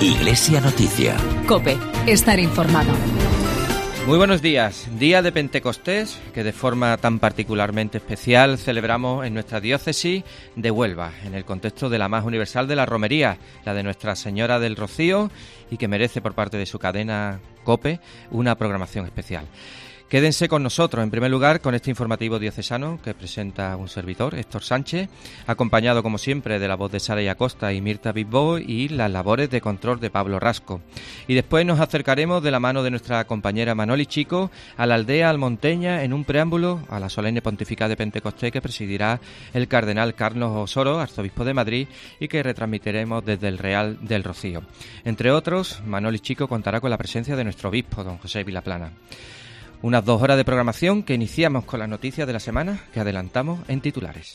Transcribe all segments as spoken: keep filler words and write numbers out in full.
Iglesia Noticia. COPE. Estar informado. Muy buenos días. Día de Pentecostés, que de forma tan particularmente especial celebramos en nuestra diócesis de Huelva, en el contexto de la más universal de las romerías, la de Nuestra Señora del Rocío, y que merece por parte de su cadena COPE una programación especial. Quédense con nosotros, en primer lugar, con este informativo diocesano que presenta un servidor, Héctor Sánchez, acompañado, como siempre, de la voz de Sara Acosta y Mirta Bisbó y las labores de control de Pablo Rasco. Y después nos acercaremos de la mano de nuestra compañera Manoli Chico a la aldea almonteña en un preámbulo a la solemne pontificad de Pentecostés que presidirá el cardenal Carlos Osoro, arzobispo de Madrid, y que retransmitiremos desde el Real del Rocío. Entre otros, Manoli Chico contará con la presencia de nuestro obispo, don José Vilaplana. Unas dos horas de programación que iniciamos con las noticias de la semana que adelantamos en titulares.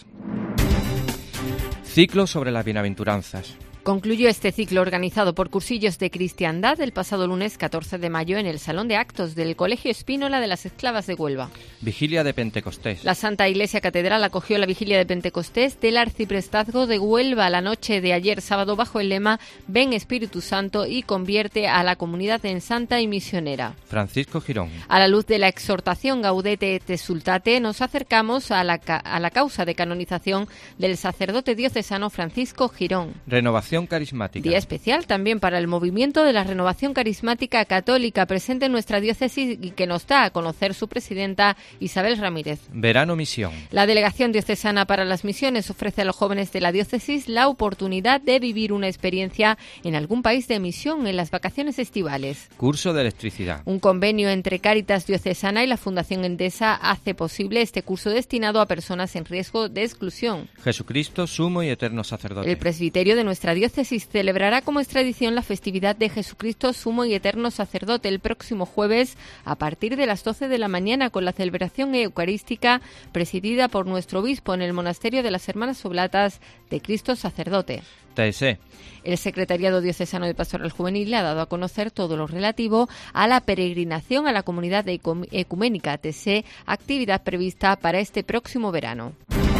Ciclo sobre las bienaventuranzas. Concluyó este ciclo organizado por Cursillos de Cristiandad el pasado lunes catorce de mayo en el Salón de Actos del Colegio Espínola de las Esclavas de Huelva. Vigilia de Pentecostés. La Santa Iglesia Catedral acogió la Vigilia de Pentecostés del Arciprestazgo de Huelva la noche de ayer sábado bajo el lema Ven Espíritu Santo y convierte a la comunidad en santa y misionera. Francisco Girón. A la luz de la exhortación Gaudete et Exsultate nos acercamos a la, a la causa de canonización del sacerdote diocesano Francisco Girón. Renovación carismática. Día especial también para el movimiento de la Renovación Carismática Católica presente en nuestra diócesis y que nos da a conocer su presidenta Isabel Ramírez. Verano Misión. La Delegación Diocesana para las Misiones ofrece a los jóvenes de la diócesis la oportunidad de vivir una experiencia en algún país de misión en las vacaciones estivales. Curso de electricidad. Un convenio entre Cáritas Diocesana y la Fundación Endesa hace posible este curso destinado a personas en riesgo de exclusión. Jesucristo, sumo y eterno sacerdote. El presbiterio de nuestra diócesis celebrará como es tradición la festividad de Jesucristo, sumo y eterno sacerdote el próximo jueves a partir de las doce de la mañana con la celebración eucarística presidida por nuestro obispo en el monasterio de las Hermanas Oblatas de Cristo Sacerdote. T S E. El Secretariado Diocesano de Pastoral Juvenil le ha dado a conocer todo lo relativo a la peregrinación a la comunidad ecuménica T S E, actividad prevista para este próximo verano.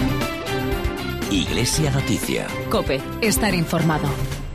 Iglesia Noticia. COPE. Estar informado.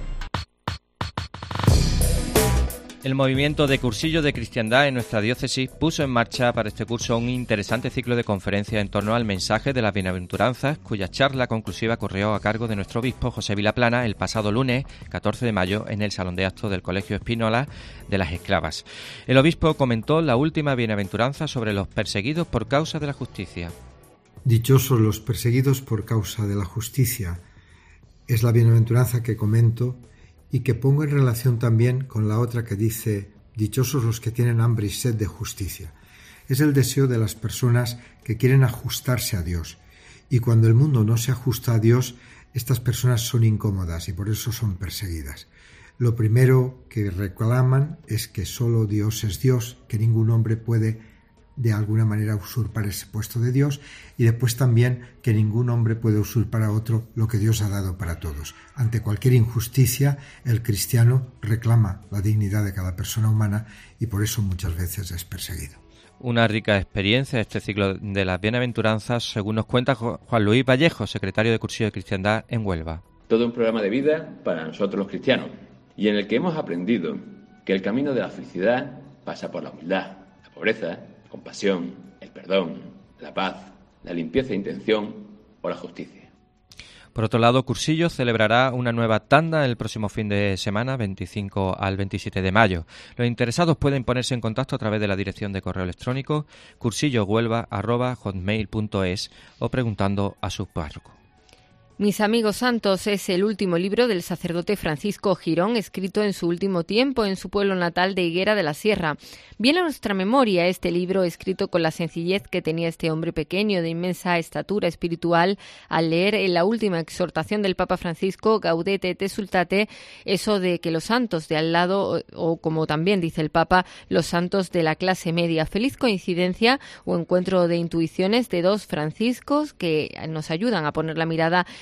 El movimiento de Cursillos de Cristiandad en nuestra diócesis puso en marcha para este curso un interesante ciclo de conferencias en torno al mensaje de las bienaventuranzas, cuya charla conclusiva corrió a cargo de nuestro obispo José Vilaplana el pasado lunes catorce de mayo en el Salón de Actos del Colegio Espínola de las Esclavas. El obispo comentó la última bienaventuranza sobre los perseguidos por causa de la justicia. Dichosos los perseguidos por causa de la justicia. Es la bienaventuranza que comento y que pongo en relación también con la otra que dice, dichosos los que tienen hambre y sed de justicia. Es el deseo de las personas que quieren ajustarse a Dios. Y cuando el mundo no se ajusta a Dios, estas personas son incómodas y por eso son perseguidas. Lo primero que reclaman es que solo Dios es Dios, que ningún hombre puede de alguna manera usurpar ese puesto de Dios, y después también que ningún hombre puede usurpar a otro lo que Dios ha dado para todos. Ante cualquier injusticia, el cristiano reclama la dignidad de cada persona humana y por eso muchas veces es perseguido. Una rica experiencia este ciclo de las bienaventuranzas, según nos cuenta Juan Luis Vallejo, secretario de Cursillos de Cristiandad en Huelva. Todo un programa de vida para nosotros los cristianos, y en el que hemos aprendido que el camino de la felicidad pasa por la humildad, la pobreza, compasión, el perdón, la paz, la limpieza de intención o la justicia. Por otro lado, Cursillos celebrará una nueva tanda el próximo fin de semana, veinticinco al veintisiete de mayo. Los interesados pueden ponerse en contacto a través de la dirección de correo electrónico cursilloshuelva arroba hotmail punto es o preguntando a su párroco. Mis amigos santos es el último libro del sacerdote Francisco Girón, escrito en su último tiempo en su pueblo natal de Higuera de la Sierra. Viene a nuestra memoria este libro escrito con la sencillez que tenía este hombre pequeño de inmensa estatura espiritual al leer en la última exhortación del Papa Francisco, Gaudete et Exsultate, eso de que los santos de al lado, o como también dice el Papa, los santos de la clase media. Feliz coincidencia o encuentro de intuiciones de dos Franciscos que nos ayudan a poner la mirada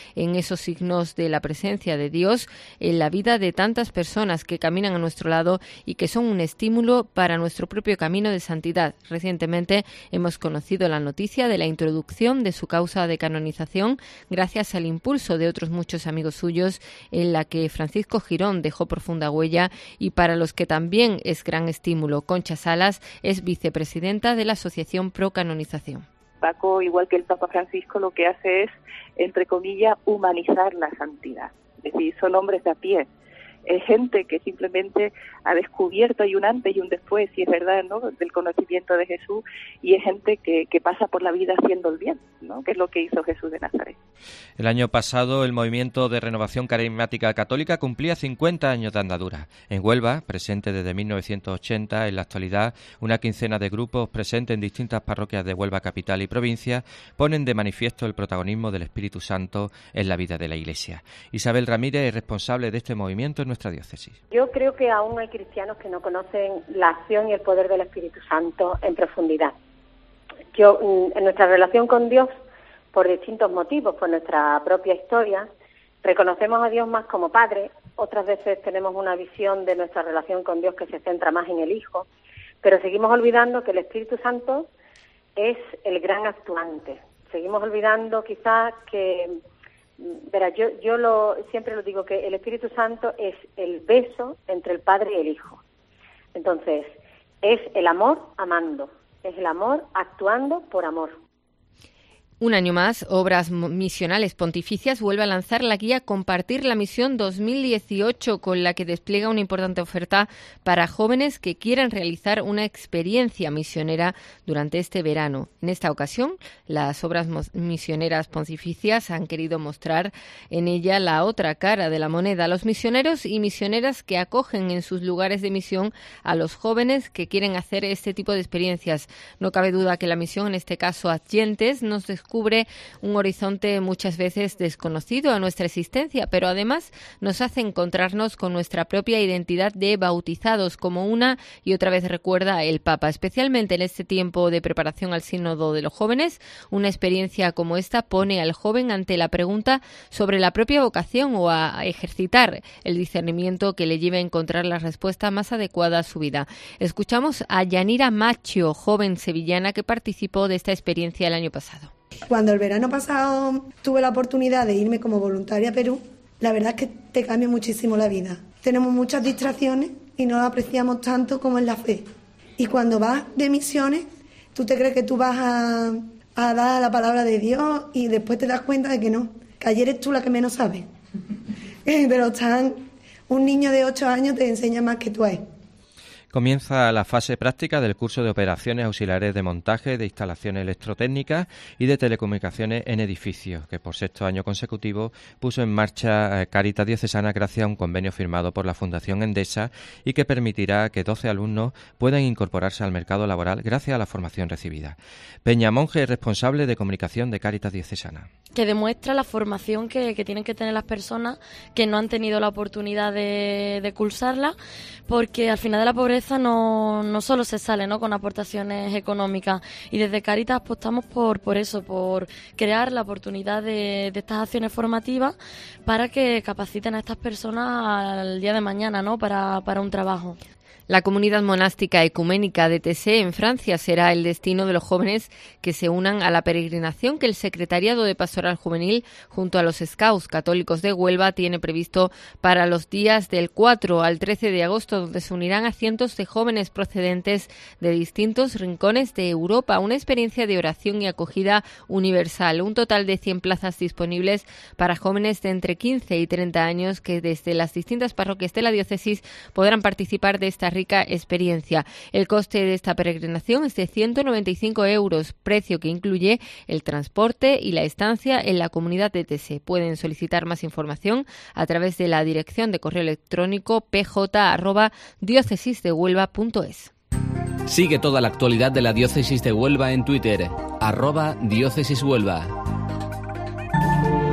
en esos signos de la presencia de Dios en la vida de tantas personas que caminan a nuestro lado y que son un estímulo para nuestro propio camino de santidad. Recientemente hemos conocido la noticia de la introducción de su causa de canonización gracias al impulso de otros muchos amigos suyos, en la que Francisco Girón dejó profunda huella y para los que también es gran estímulo. Concha Salas es vicepresidenta de la Asociación Pro Canonización. Paco, igual que el Papa Francisco, lo que hace es, entre comillas, humanizar la santidad. Es decir, son hombres de a pie. Es gente que simplemente ha descubierto, hay un antes y un después, si es verdad, ¿no?, del conocimiento de Jesús, y es gente que, que pasa por la vida haciendo el bien, ¿no?, que es lo que hizo Jesús de Nazaret. El año pasado el Movimiento de Renovación Carismática Católica cumplía cincuenta años de andadura. En Huelva, presente desde mil novecientos ochenta, en la actualidad una quincena de grupos presentes en distintas parroquias de Huelva capital y provincia ponen de manifiesto el protagonismo del Espíritu Santo en la vida de la Iglesia. Isabel Ramírez es responsable de este movimiento en nuestra diócesis. Yo creo que aún hay cristianos que no conocen la acción y el poder del Espíritu Santo en profundidad. Yo, en nuestra relación con Dios, por distintos motivos, por nuestra propia historia, reconocemos a Dios más como Padre, otras veces tenemos una visión de nuestra relación con Dios que se centra más en el Hijo, pero seguimos olvidando que el Espíritu Santo es el gran actuante. Seguimos olvidando quizás que, verá, yo, yo lo, siempre lo digo, que el Espíritu Santo es el beso entre el Padre y el Hijo. Entonces, es el amor amando, es el amor actuando por amor. Un año más, Obras Misionales Pontificias vuelve a lanzar la guía Compartir la Misión dos mil dieciocho, con la que despliega una importante oferta para jóvenes que quieran realizar una experiencia misionera durante este verano. En esta ocasión, las Obras Misioneras Pontificias han querido mostrar en ella la otra cara de la moneda, los misioneros y misioneras que acogen en sus lugares de misión a los jóvenes que quieren hacer este tipo de experiencias. No cabe duda que la misión, en este caso Adyentes, nos descubre un horizonte muchas veces desconocido a nuestra existencia, pero además nos hace encontrarnos con nuestra propia identidad de bautizados, como una y otra vez recuerda el Papa. Especialmente en este tiempo de preparación al Sínodo de los Jóvenes, una experiencia como esta pone al joven ante la pregunta sobre la propia vocación o a ejercitar el discernimiento que le lleve a encontrar la respuesta más adecuada a su vida. Escuchamos a Yanira Macho, joven sevillana que participó de esta experiencia el año pasado. Cuando el verano pasado tuve la oportunidad de irme como voluntaria a Perú, la verdad es que te cambia muchísimo la vida. Tenemos muchas distracciones y no la apreciamos tanto como en la fe. Y cuando vas de misiones, tú te crees que tú vas a, a dar la palabra de Dios y después te das cuenta de que no, que ayer eres tú la que menos sabes. Pero están, un niño de ocho años te enseña más que tú a él. Comienza la fase práctica del curso de operaciones auxiliares de montaje de instalaciones electrotécnicas y de telecomunicaciones en edificios, que por sexto año consecutivo puso en marcha Cáritas Diocesana gracias a un convenio firmado por la Fundación Endesa y que permitirá que doce alumnos puedan incorporarse al mercado laboral gracias a la formación recibida. Peña Monge es responsable de comunicación de Cáritas Diocesana. Que demuestra la formación que, que tienen que tener las personas que no han tenido la oportunidad de, de cursarla, porque al final de la pobreza no, no solo se sale, ¿no?, con aportaciones económicas, y desde Cáritas apostamos por, por eso, por crear la oportunidad de, de estas acciones formativas para que capaciten a estas personas al día de mañana, ¿no?, para, para un trabajo. La comunidad monástica ecuménica de Tessé, en Francia, será el destino de los jóvenes que se unan a la peregrinación que el Secretariado de Pastoral Juvenil, junto a los Scouts Católicos de Huelva, tiene previsto para los días del cuatro al trece de agosto, donde se unirán a cientos de jóvenes procedentes de distintos rincones de Europa. Una experiencia de oración y acogida universal. Un total de cien plazas disponibles para jóvenes de entre quince y treinta años que desde las distintas parroquias de la diócesis podrán participar de esta rica experiencia. El coste de esta peregrinación es de ciento noventa y cinco euros, precio que incluye el transporte y la estancia en la comunidad de Tessé. Pueden solicitar más información a través de la dirección de correo electrónico p j arroba diócesis de huelva punto es. Sigue toda la actualidad de la Diócesis de Huelva en Twitter, arroba Diócesis Huelva.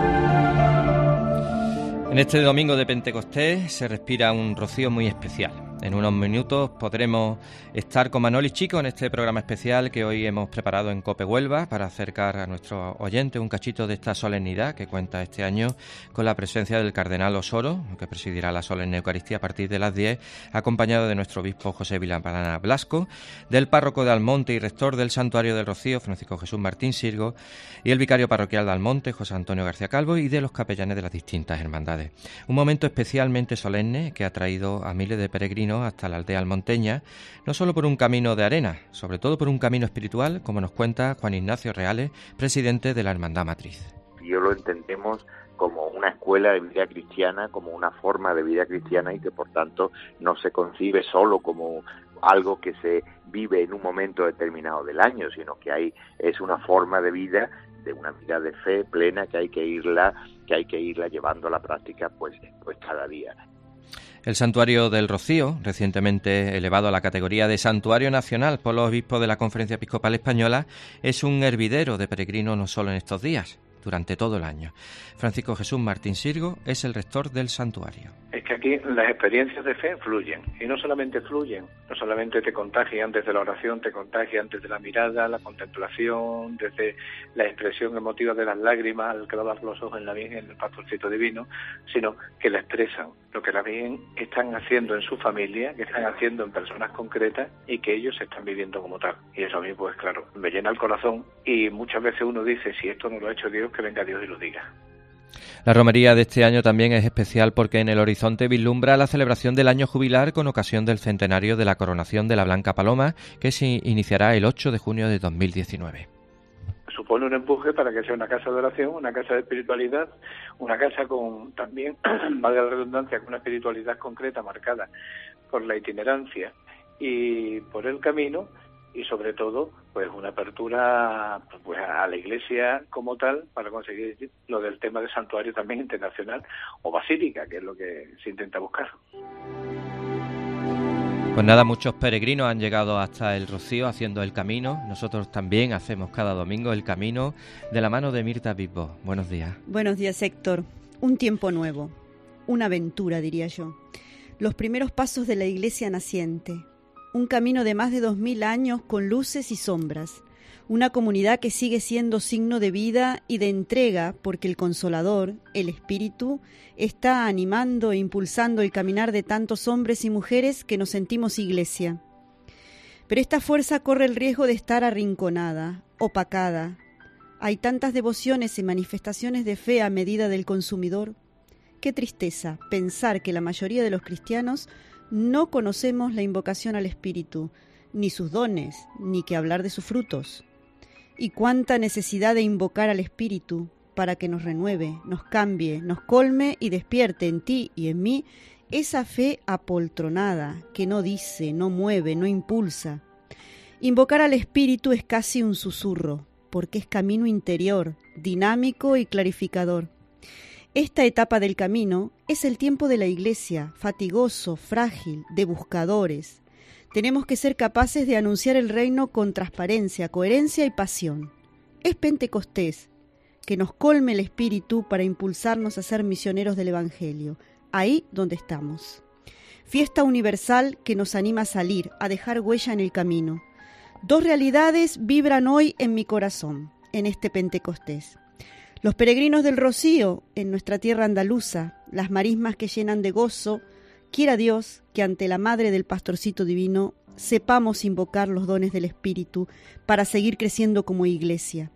En este domingo de Pentecostés se respira un rocío muy especial. En unos minutos podremos estar con Manoli Chico en este programa especial que hoy hemos preparado en COPE Huelva para acercar a nuestros oyentes un cachito de esta solemnidad que cuenta este año con la presencia del cardenal Osoro, que presidirá la solemne Eucaristía a partir de las diez, acompañado de nuestro obispo José Villaplana Blasco, del párroco de Almonte y rector del Santuario del Rocío, Francisco Jesús Martín Sirgo, y el vicario parroquial de Almonte, José Antonio García Calvo, y de los capellanes de las distintas hermandades. Un momento especialmente solemne que ha traído a miles de peregrinos hasta la aldea almonteña, no solo por un camino de arena, sobre todo por un camino espiritual, como nos cuenta Juan Ignacio Reales, presidente de la Hermandad Matriz. Yo lo entendemos como una escuela de vida cristiana, como una forma de vida cristiana y que por tanto no se concibe solo como algo que se vive en un momento determinado del año, sino que hay es una forma de vida, de una vida de fe plena que hay que irla, que hay que irla llevando a la práctica pues, pues cada día. El Santuario del Rocío, recientemente elevado a la categoría de Santuario Nacional por los obispos de la Conferencia Episcopal Española, es un hervidero de peregrinos no solo en estos días, durante todo el año. Francisco Jesús Martín Sirgo es el rector del santuario. Es que aquí las experiencias de fe fluyen, y no solamente fluyen, no solamente te contagian desde la oración, te contagian desde la mirada, la contemplación, desde la expresión emotiva de las lágrimas al clavar los ojos en la Virgen, en el pastorcito divino, sino que la expresan, lo que la Virgen están haciendo en su familia, que están haciendo en personas concretas y que ellos están viviendo como tal. Y eso a mí, pues claro, me llena el corazón y muchas veces uno dice, si esto no lo ha hecho Dios, que venga Dios y lo diga. La romería de este año también es especial porque en el horizonte vislumbra la celebración del año jubilar con ocasión del centenario de la coronación de la Blanca Paloma, que se iniciará el ocho de junio de dos mil diecinueve. Supone un empuje para que sea una casa de oración, una casa de espiritualidad, una casa con también, valga la redundancia, con una espiritualidad concreta marcada por la itinerancia y por el camino, y sobre todo pues una apertura pues a la Iglesia como tal para conseguir lo del tema de santuario también internacional o basílica, que es lo que se intenta buscar. Pues nada, muchos peregrinos han llegado hasta el Rocío haciendo el camino. Nosotros también hacemos cada domingo el camino de la mano de Mirta Bisbó. Buenos días. Buenos días, Héctor. Un tiempo nuevo, una aventura, diría yo. Los primeros pasos de la Iglesia naciente. Un camino de más de dos mil años con luces y sombras, una comunidad que sigue siendo signo de vida y de entrega porque el Consolador, el Espíritu, está animando e impulsando el caminar de tantos hombres y mujeres que nos sentimos Iglesia. Pero esta fuerza corre el riesgo de estar arrinconada, opacada. Hay tantas devociones y manifestaciones de fe a medida del consumidor. Qué tristeza pensar que la mayoría de los cristianos no conocemos la invocación al Espíritu, ni sus dones, ni que hablar de sus frutos. Y cuánta necesidad de invocar al Espíritu para que nos renueve, nos cambie, nos colme y despierte en ti y en mí esa fe apoltronada que no dice, no mueve, no impulsa. Invocar al Espíritu es casi un susurro, porque es camino interior, dinámico y clarificador. Esta etapa del camino es el tiempo de la Iglesia, fatigoso, frágil, de buscadores. Tenemos que ser capaces de anunciar el reino con transparencia, coherencia y pasión. Es Pentecostés, que nos colme el espíritu para impulsarnos a ser misioneros del Evangelio, ahí donde estamos. Fiesta universal que nos anima a salir, a dejar huella en el camino. Dos realidades vibran hoy en mi corazón, en este Pentecostés. Los peregrinos del Rocío, en nuestra tierra andaluza, las marismas que llenan de gozo, quiera Dios que ante la Madre del Pastorcito Divino sepamos invocar los dones del Espíritu para seguir creciendo como Iglesia.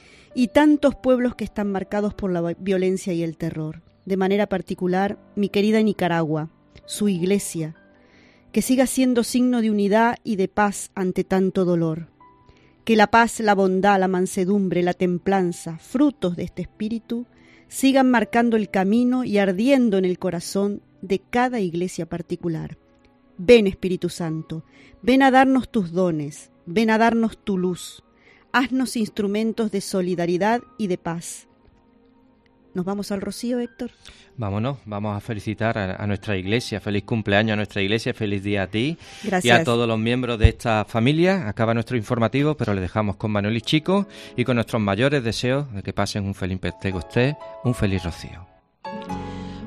Y tantos pueblos que están marcados por la violencia y el terror. De manera particular, mi querida Nicaragua, su Iglesia, que siga siendo signo de unidad y de paz ante tanto dolor. Que la paz, la bondad, la mansedumbre, la templanza, frutos de este espíritu, sigan marcando el camino y ardiendo en el corazón de cada iglesia particular. Ven, Espíritu Santo, ven a darnos tus dones, ven a darnos tu luz. Haznos instrumentos de solidaridad y de paz. ¿Nos vamos al Rocío, Héctor? Vámonos, vamos a felicitar a, a nuestra iglesia. Feliz cumpleaños a nuestra iglesia, feliz día a ti. Gracias. Y a todos los miembros de esta familia. Acaba nuestro informativo, pero le dejamos con Manoli Chico y con nuestros mayores deseos de que pasen un feliz Pentecostés, un feliz Rocío.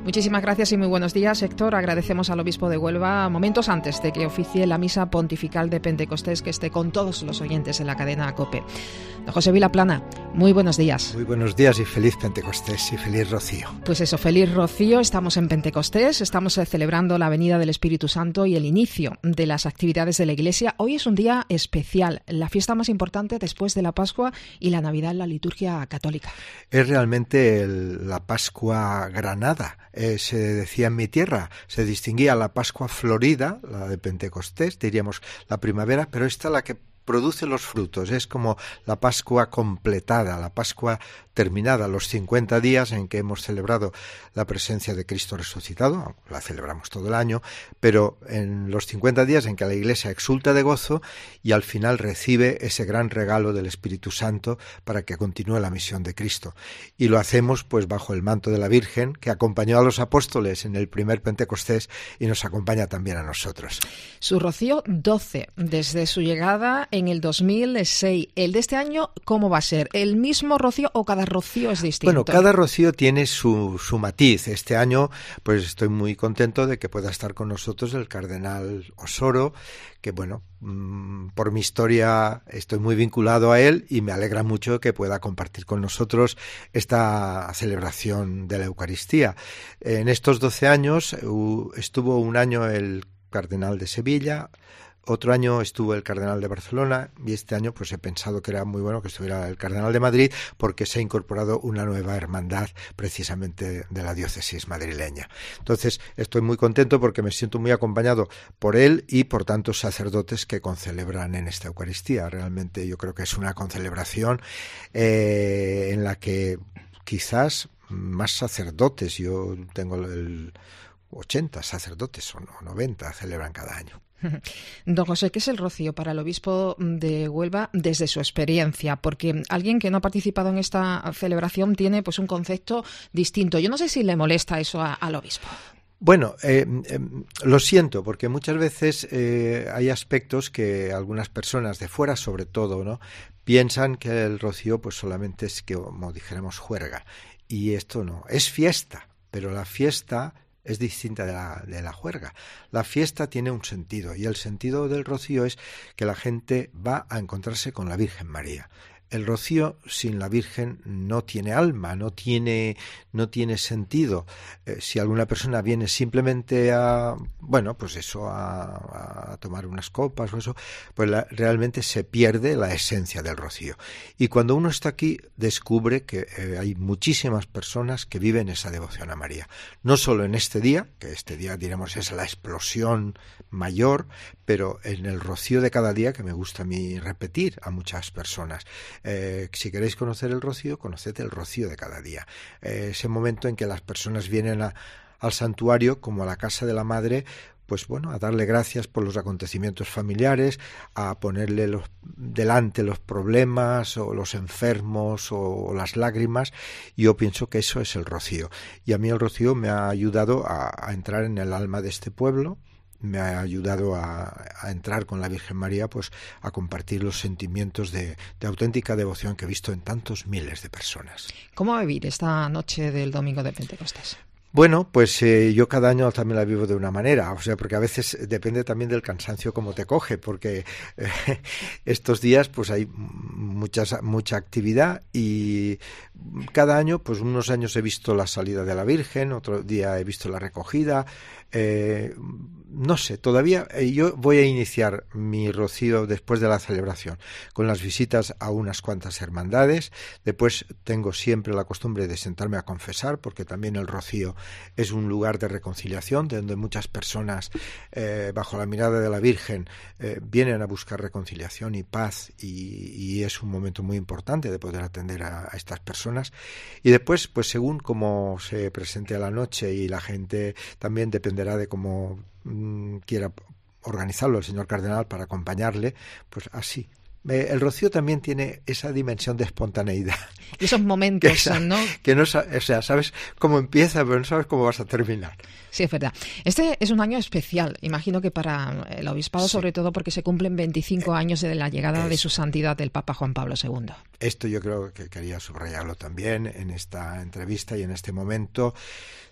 Muchísimas gracias y muy buenos días, Héctor. Agradecemos al obispo de Huelva, momentos antes de que oficie la misa pontifical de Pentecostés, que esté con todos los oyentes en la cadena COPE. Don José Vilaplana, muy buenos días. Muy buenos días y feliz Pentecostés y feliz Rocío. Pues eso, feliz Rocío. Estamos en Pentecostés, estamos celebrando la venida del Espíritu Santo y el inicio de las actividades de la Iglesia. Hoy es un día especial, la fiesta más importante después de la Pascua y la Navidad en la liturgia católica. Es realmente el, la Pascua granada. Eh, se decía en mi tierra, se distinguía la Pascua florida, la de Pentecostés, diríamos la primavera, pero esta la que produce los frutos, es como la Pascua completada, la Pascua terminada, los cincuenta días en que hemos celebrado la presencia de Cristo resucitado, la celebramos todo el año, pero en los cincuenta días en que la Iglesia exulta de gozo y al final recibe ese gran regalo del Espíritu Santo para que continúe la misión de Cristo. Y lo hacemos pues bajo el manto de la Virgen, que acompañó a los apóstoles en el primer Pentecostés y nos acompaña también a nosotros. Su rocío doce, desde su llegada en el dos mil seis. ¿El de este año cómo va a ser? ¿El mismo rocío o cada rocío es distinto? Bueno, cada rocío tiene su, su matiz. Este año pues estoy muy contento de que pueda estar con nosotros el cardenal Osoro, que bueno, mmm, por mi historia estoy muy vinculado a él y me alegra mucho que pueda compartir con nosotros esta celebración de la Eucaristía. En estos doce años uh, estuvo un año el cardenal de Sevilla, otro año estuvo el cardenal de Barcelona y este año pues he pensado que era muy bueno que estuviera el cardenal de Madrid porque se ha incorporado una nueva hermandad precisamente de la diócesis madrileña. Entonces estoy muy contento porque me siento muy acompañado por él y por tantos sacerdotes que concelebran en esta Eucaristía. Realmente yo creo que es una concelebración eh, en la que quizás más sacerdotes, yo tengo el ochenta sacerdotes o noventa celebran cada año. Don José, ¿qué es el rocío para el obispo de Huelva desde su experiencia? Porque alguien que no ha participado en esta celebración tiene pues un concepto distinto. Yo no sé si le molesta eso a, al obispo. Bueno, eh, eh, lo siento, porque muchas veces eh, hay aspectos que algunas personas de fuera, sobre todo, ¿no?, piensan que el rocío pues solamente es, que, como dijéramos, juerga. Y esto no, es fiesta, pero la fiesta es distinta de la, de la juerga. La fiesta tiene un sentido y el sentido del rocío es que la gente va a encontrarse con la Virgen María. El rocío sin la Virgen no tiene alma, no tiene, no tiene sentido. Eh, si alguna persona viene simplemente a, bueno, pues eso, a, a tomar unas copas o eso, pues la, realmente se pierde la esencia del rocío. Y cuando uno está aquí, descubre que eh, hay muchísimas personas que viven esa devoción a María. No solo en este día, que este día, diremos, es la explosión mayor, pero en el rocío de cada día, que me gusta a mí repetir a muchas personas. Eh, si queréis conocer el rocío, conoced el rocío de cada día. Eh, ese momento en que las personas vienen a, al santuario como a la casa de la madre, pues bueno, a darle gracias por los acontecimientos familiares, a ponerle los, delante los problemas o los enfermos o, o las lágrimas. Yo pienso que eso es el rocío. Y a mí el rocío me ha ayudado a, a entrar en el alma de este pueblo, me ha ayudado a, a entrar con la Virgen María, pues a compartir los sentimientos de, de auténtica devoción que he visto en tantos miles de personas. ¿Cómo va a vivir esta noche del domingo de Pentecostés? Bueno, pues eh, yo cada año también la vivo de una manera, o sea, porque a veces depende también del cansancio como te coge, porque eh, estos días pues hay muchas, mucha actividad y cada año, pues unos años he visto la salida de la Virgen, otro día he visto la recogida, eh, no sé, todavía eh, yo voy a iniciar mi rocío después de la celebración con las visitas a unas cuantas hermandades. Después tengo siempre la costumbre de sentarme a confesar, porque también el rocío es un lugar de reconciliación, de donde muchas personas eh, bajo la mirada de la Virgen eh, vienen a buscar reconciliación y paz, y, y es un momento muy importante de poder atender a, a estas personas. Y después, pues según cómo se presente a la noche y la gente, también dependerá de cómo mmm, quiera organizarlo el señor cardenal para acompañarle, pues así. Eh, el rocío también tiene esa dimensión de espontaneidad. Esos momentos, que esa, ¿no? Que no, o sea, sabes cómo empieza, pero no sabes cómo vas a terminar. Sí, es verdad. Este es un año especial, imagino que para el obispado, sí, sobre todo porque se cumplen veinticinco años de la llegada es, de su santidad el Papa Juan Pablo segundo. Esto yo creo que quería subrayarlo también en esta entrevista y en este momento.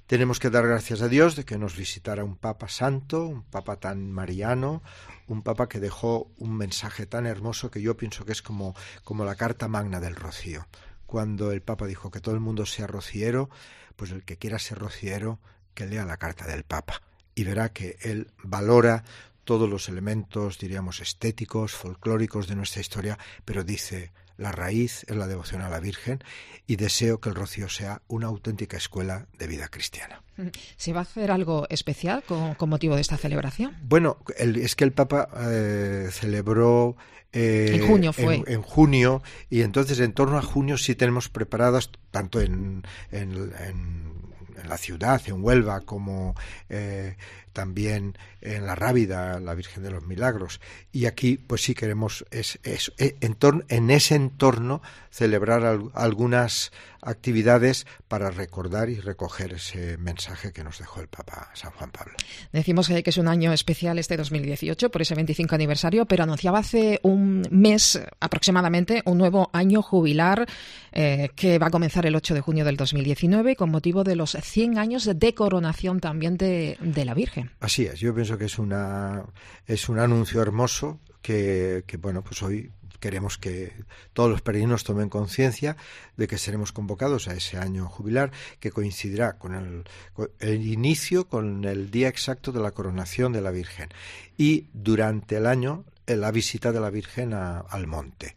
tenemos que dar gracias a Dios de que nos visitara un Papa santo, un Papa tan mariano, un Papa que dejó un mensaje tan hermoso que yo pienso que es como, como la carta magna del rocío. Cuando el Papa dijo que todo el mundo sea rociero, pues el que quiera ser rociero, que lea la carta del Papa y verá que él valora todos los elementos, diríamos, estéticos, folclóricos de nuestra historia, pero dice, la raíz es la devoción a la Virgen y deseo que el rocío sea una auténtica escuela de vida cristiana. ¿Se va a hacer algo especial con, con motivo de esta celebración? Bueno, el, es que el Papa eh, celebró eh, en junio fue. En, en junio, y entonces en torno a junio sí tenemos preparadas, tanto en, en, en, en la ciudad, en Huelva, como eh, también en la Rábida, la Virgen de los Milagros, y aquí pues sí queremos es, es, es, en, torno, en ese entorno celebrar al, algunas actividades para recordar y recoger ese mensaje que nos dejó el Papa San Juan Pablo. Decimos que es un año especial este dos mil dieciocho por ese veinticinco aniversario, pero anunciaba hace un mes aproximadamente un nuevo año jubilar eh, que va a comenzar el ocho de junio del dos mil diecinueve con motivo de los cien años de coronación también de, de la Virgen. Así es, yo pienso que es una es un anuncio hermoso que, que bueno, pues hoy queremos que todos los peregrinos tomen conciencia de que seremos convocados a ese año jubilar que coincidirá con el, con el inicio, con el día exacto de la coronación de la Virgen y durante el año la visita de la Virgen a, al monte.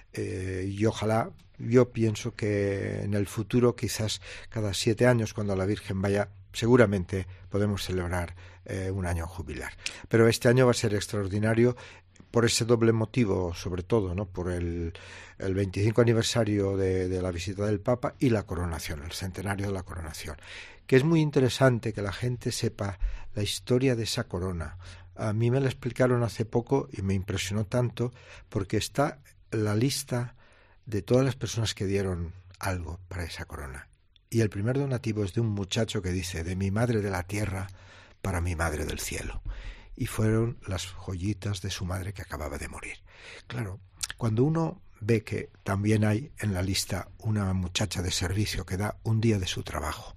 Eh, y ojalá, yo pienso que en el futuro, quizás cada siete años, cuando la Virgen vaya, seguramente podemos celebrar eh, un año jubilar. Pero este año va a ser extraordinario por ese doble motivo, sobre todo, ¿no? Por el, el veinticinco aniversario de, de la visita del Papa y la coronación, el centenario de la coronación, que es muy interesante que la gente sepa la historia de esa corona. A mí me la explicaron hace poco y me impresionó tanto porque está la lista de todas las personas que dieron algo para esa corona. Y el primer donativo es de un muchacho que dice, de mi madre de la tierra para mi madre del cielo. Y fueron las joyitas de su madre que acababa de morir. Claro, cuando uno ve que también hay en la lista una muchacha de servicio que da un día de su trabajo,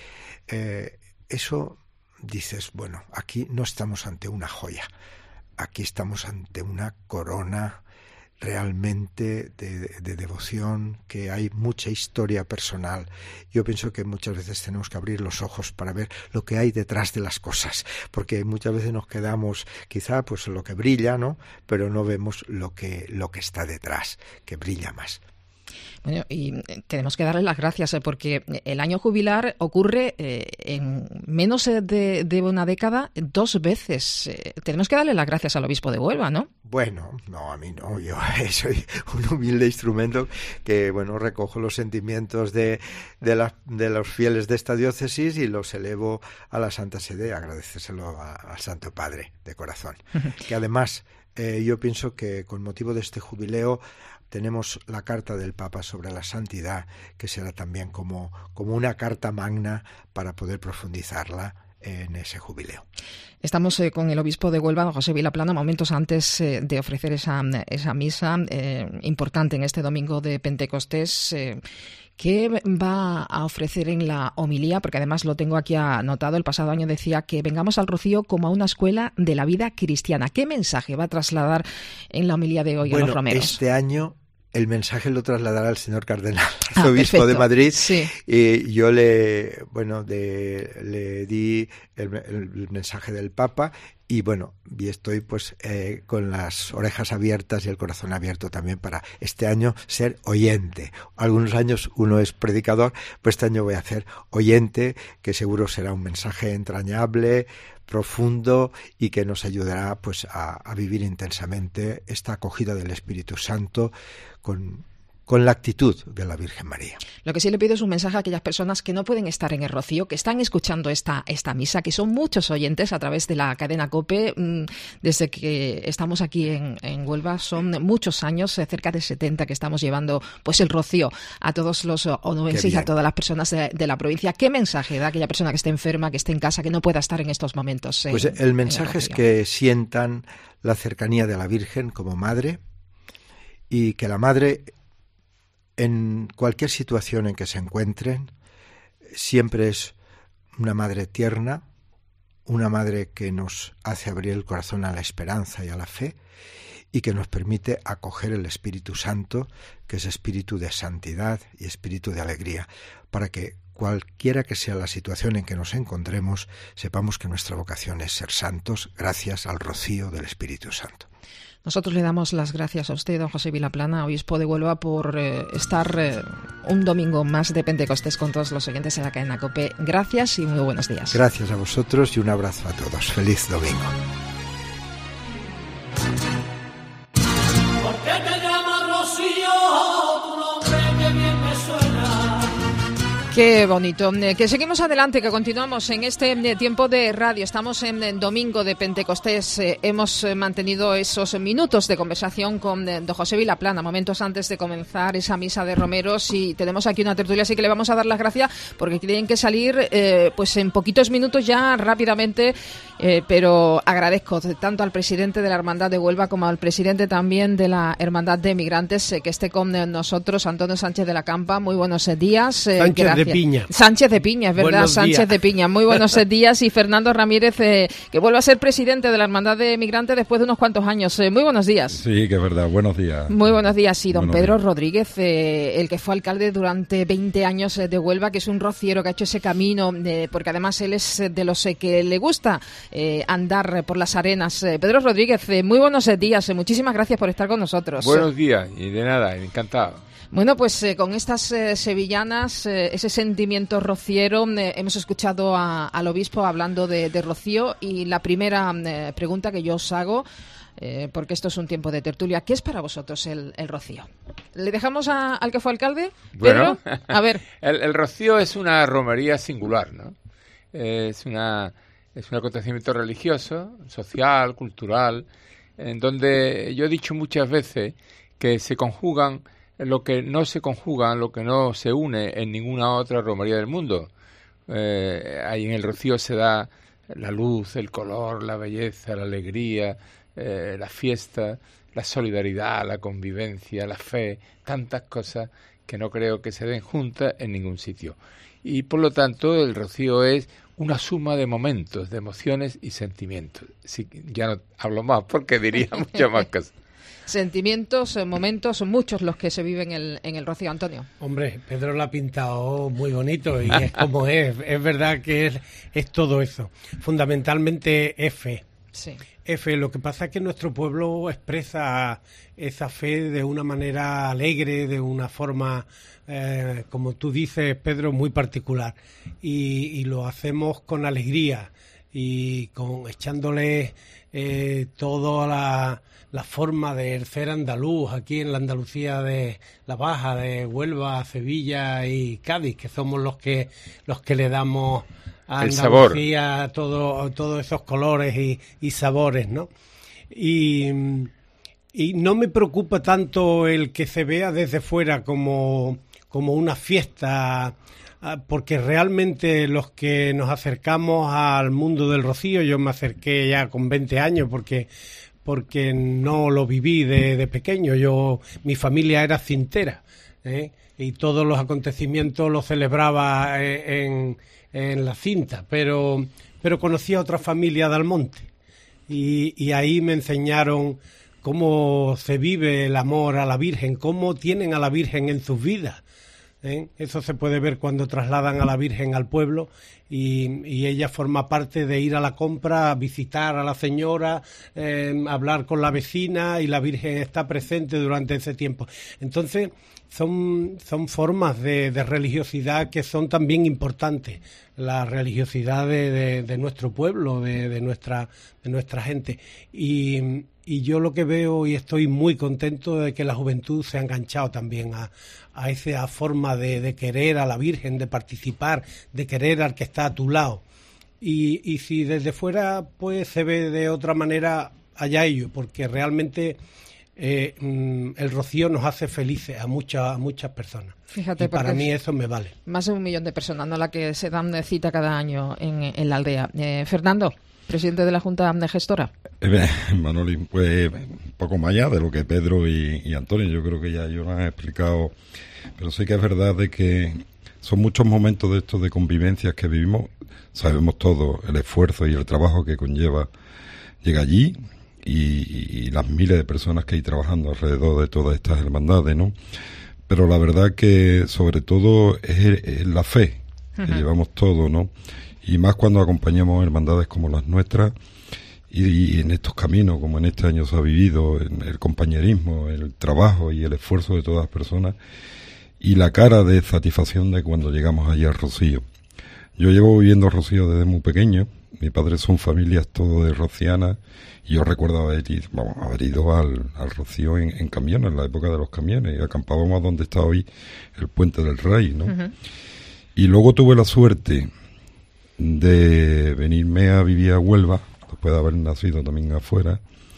eh, eso dices, bueno, aquí no estamos ante una joya, aquí estamos ante una corona realmente de, de devoción, que hay mucha historia personal. Yo pienso que muchas veces tenemos que abrir los ojos para ver lo que hay detrás de las cosas, porque muchas veces nos quedamos quizá pues en lo que brilla, ¿no? Pero no vemos lo que, lo que está detrás, que brilla más. Bueno, y tenemos que darle las gracias porque el año jubilar ocurre eh, en menos de, de una década dos veces. Eh, tenemos que darle las gracias al obispo de Huelva, ¿no? Bueno, no, a mí no, yo soy un humilde instrumento que, bueno, recojo los sentimientos de, de, la, de los fieles de esta diócesis y los elevo a la Santa Sede, agradecérselo a, al Santo Padre de corazón. Que además, eh, yo pienso que con motivo de este jubileo tenemos la carta del Papa sobre la santidad, que será también como, como una carta magna para poder profundizarla en ese jubileo. Estamos eh, con el obispo de Huelva, don José Vilaplana, momentos antes eh, de ofrecer esa, esa misa eh, importante en este domingo de Pentecostés. Eh, ¿Qué va a ofrecer en la homilía? Porque además lo tengo aquí anotado. El pasado año decía que vengamos al Rocío como a una escuela de la vida cristiana. ¿Qué mensaje va a trasladar en la homilía de hoy bueno, a los romeros? Este año el mensaje lo trasladará el señor cardenal, ah, arzobispo perfecto. de Madrid, sí. y yo le, bueno, de, le di el, el mensaje del Papa y bueno, y estoy pues eh, con las orejas abiertas y el corazón abierto también para este año ser oyente. Algunos años uno es predicador, pues este año voy a ser oyente, que seguro será un mensaje entrañable, profundo y que nos ayudará pues a, a vivir intensamente esta acogida del Espíritu Santo con, con la actitud de la Virgen María. Lo que sí le pido es un mensaje a aquellas personas que no pueden estar en el Rocío, que están escuchando esta, esta misa, que son muchos oyentes a través de la cadena COPE. Desde que estamos aquí en, en Huelva son muchos años, cerca de setenta, que estamos llevando pues el Rocío a todos los onubenses y a todas las personas de, de la provincia. ¿Qué mensaje da aquella persona que esté enferma, que esté en casa, que no pueda estar en estos momentos? En, pues el mensaje es que sientan la cercanía de la Virgen como madre y que la madre, en cualquier situación en que se encuentren, siempre es una madre tierna, una madre que nos hace abrir el corazón a la esperanza y a la fe y que nos permite acoger el Espíritu Santo, que es espíritu de santidad y espíritu de alegría, para que cualquiera que sea la situación en que nos encontremos, sepamos que nuestra vocación es ser santos gracias al rocío del Espíritu Santo. Nosotros le damos las gracias a usted, don José Vilaplana, obispo de Huelva, por eh, estar eh, un domingo más de Pentecostés con todos los oyentes de la cadena COPE. Gracias y muy buenos días. Gracias a vosotros y un abrazo a todos. Feliz domingo. ¿Por qué te llamas Rocío? Tu nombre que bien me suena. Qué bonito. Que seguimos adelante, que continuamos en este tiempo de radio. Estamos en domingo de Pentecostés. Hemos mantenido esos minutos de conversación con don José Vilaplana, momentos antes de comenzar esa misa de romeros, y tenemos aquí una tertulia, así que le vamos a dar las gracias porque tienen que salir eh, pues en poquitos minutos ya rápidamente, eh, pero agradezco tanto al presidente de la Hermandad de Huelva como al presidente también de la Hermandad de Migrantes eh, que esté con nosotros, Antonio Sánchez de la Campa. Muy buenos días. Eh, Sánchez gracias. de Piña. Sánchez de Piña, es verdad, Buenos Sánchez días. de Piña. Muy buenos días. Y Fernando Ramírez, eh, que vuelve a ser presidente de la Hermandad de Migrantes después de unos cuantos años. Eh, muy buenos días. Sí, que es verdad. Buenos días. Muy buenos días. Y don Buenos Pedro días. Rodríguez, eh, el que fue alcalde durante veinte años eh, de Huelva, que es un rociero que ha hecho ese camino, eh, porque además él es eh, de los eh, que le gusta eh, andar eh, por las arenas. Eh, Pedro Rodríguez, eh, muy buenos eh, días. Eh, muchísimas gracias por estar con nosotros. Buenos días, y de nada, encantado. Bueno, pues eh, con estas eh, sevillanas, eh, ese sentimiento rociero, eh, hemos escuchado a, al obispo hablando de, de Rocío, y la primera eh, pregunta que yo os hago, eh, porque esto es un tiempo de tertulia, ¿qué es para vosotros el, el Rocío? ¿Le dejamos a, al que fue alcalde? Bueno, Pedro, a ver. el, el Rocío es una romería singular, ¿no? Es una es un acontecimiento religioso, social, cultural, en donde yo he dicho muchas veces que se conjugan lo que no se conjuga, lo que no se une en ninguna otra romería del mundo. Eh, ahí en el Rocío se da la luz, el color, la belleza, la alegría, eh, la fiesta, la solidaridad, la convivencia, la fe, tantas cosas que no creo que se den juntas en ningún sitio. Y por lo tanto el Rocío es una suma de momentos, de emociones y sentimientos. Sí, ya no hablo más porque diría muchas más cosas. Sentimientos, eh, momentos, son muchos los que se viven en el, en el Rocío. Antonio. Hombre, Pedro lo ha pintado muy bonito y es como es. Es verdad que es, es todo eso. Fundamentalmente es fe. Sí. Es fe. Lo que pasa es que nuestro pueblo expresa esa fe de una manera alegre, de una forma, eh, como tú dices, Pedro, muy particular. Y, y lo hacemos con alegría y con echándole eh, toda la... la forma de ser andaluz aquí en la Andalucía de la Baja, de Huelva, Sevilla y Cádiz, que somos los que los que le damos a Andalucía todo, todos esos colores y, y sabores, ¿no? Y, y no me preocupa tanto el que se vea desde fuera como, como una fiesta, porque realmente los que nos acercamos al mundo del Rocío, yo me acerqué ya con veinte años porque porque no lo viví de, de pequeño. Yo, mi familia era cintera, ¿eh? Y todos los acontecimientos los celebraba en, en la cinta, pero, pero conocí a otra familia de Almonte y, y ahí me enseñaron cómo se vive el amor a la Virgen, cómo tienen a la Virgen en sus vidas. ¿Eh? Eso se puede ver cuando trasladan a la Virgen al pueblo y, y ella forma parte de ir a la compra, visitar a la señora, eh, hablar con la vecina, y la Virgen está presente durante ese tiempo. Entonces son, son formas de, de religiosidad que son también importantes, la religiosidad de, de, de nuestro pueblo, de, de, nuestra, de nuestra gente. Y, y yo lo que veo, y estoy muy contento de que la juventud se ha enganchado también a, a esa forma de, de querer a la Virgen, de participar, de querer al que está a tu lado. Y, y si desde fuera pues se ve de otra manera, allá ello, porque realmente eh, el Rocío nos hace felices a muchas, a muchas personas. Fíjate, y para mí eso me vale. Más de un millón de personas, ¿no?, la que se dan de cita cada año en, en la aldea. Eh, Fernando, presidente de la Junta de Gestora. Eh, Manoli, pues poco más allá de lo que Pedro y, y Antonio, yo creo que ya ellos lo han explicado, pero sí que es verdad de que son muchos momentos de estos de convivencias que vivimos. Sabemos todo el esfuerzo y el trabajo que conlleva llegar allí y, y las miles de personas que hay trabajando alrededor de todas estas hermandades, ¿no? Pero la verdad que sobre todo es, es la fe que uh-huh. llevamos todo, ¿no? Y más cuando acompañamos hermandades como las nuestras y, y en estos caminos, como en este año se ha vivido, en el compañerismo, el trabajo y el esfuerzo de todas las personas y la cara de satisfacción de cuando llegamos allí al Rocío. Yo llevo viviendo Rocío desde muy pequeño. Mi padre son familias todo de rocianas y yo recuerdo haber ido, vamos, haber ido al, al Rocío en, en camiones, en la época de los camiones, y acampábamos donde está hoy el Puente del Rey, ¿no? Uh-huh. Y luego tuve la suerte de venirme a vivir a Huelva, después de haber nacido también afuera,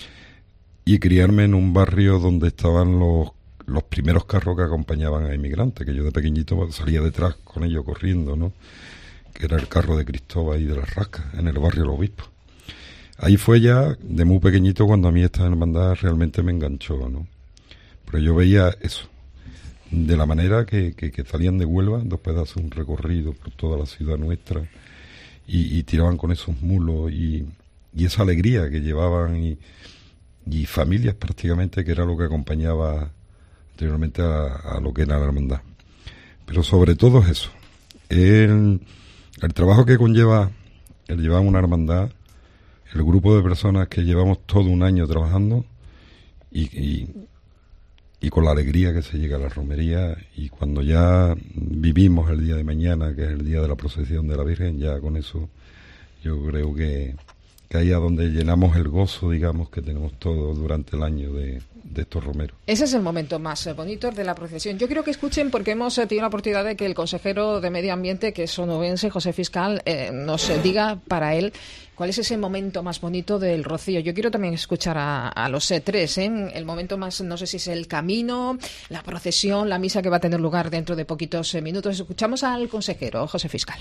y criarme en un barrio donde estaban los, los primeros carros que acompañaban a inmigrantes, que yo de pequeñito salía detrás con ellos corriendo, ¿no? Que era el carro de Cristóbal y de las Rascas, en el barrio Los Obispos. Ahí fue ya, de muy pequeñito, cuando a mí esta hermandad realmente me enganchó, ¿no? Pero yo veía eso, de la manera que, que, que salían de Huelva, después de hacer un recorrido por toda la ciudad nuestra, y, y tiraban con esos mulos, y, y esa alegría que llevaban, y, y familias prácticamente, que era lo que acompañaba anteriormente a, a lo que era la hermandad. Pero sobre todo es eso, el... El trabajo que conlleva el llevar una hermandad, el grupo de personas que llevamos todo un año trabajando y, y, y con la alegría que se llega a la romería, y cuando ya vivimos el día de mañana, que es el día de la procesión de la Virgen, ya con eso yo creo que, que ahí es donde llenamos el gozo, digamos, que tenemos todos durante el año de, de estos romeros. Ese es el momento más bonito de la procesión. Yo quiero que escuchen, porque hemos eh, tenido la oportunidad de que el consejero de Medio Ambiente, que es onubense, José Fiscal, eh, nos eh, diga para él cuál es ese momento más bonito del Rocío. Yo quiero también escuchar a, a los eh, tres, ¿eh? El momento más, no sé si es el camino, la procesión, la misa que va a tener lugar dentro de poquitos eh, minutos. Escuchamos al consejero, José Fiscal.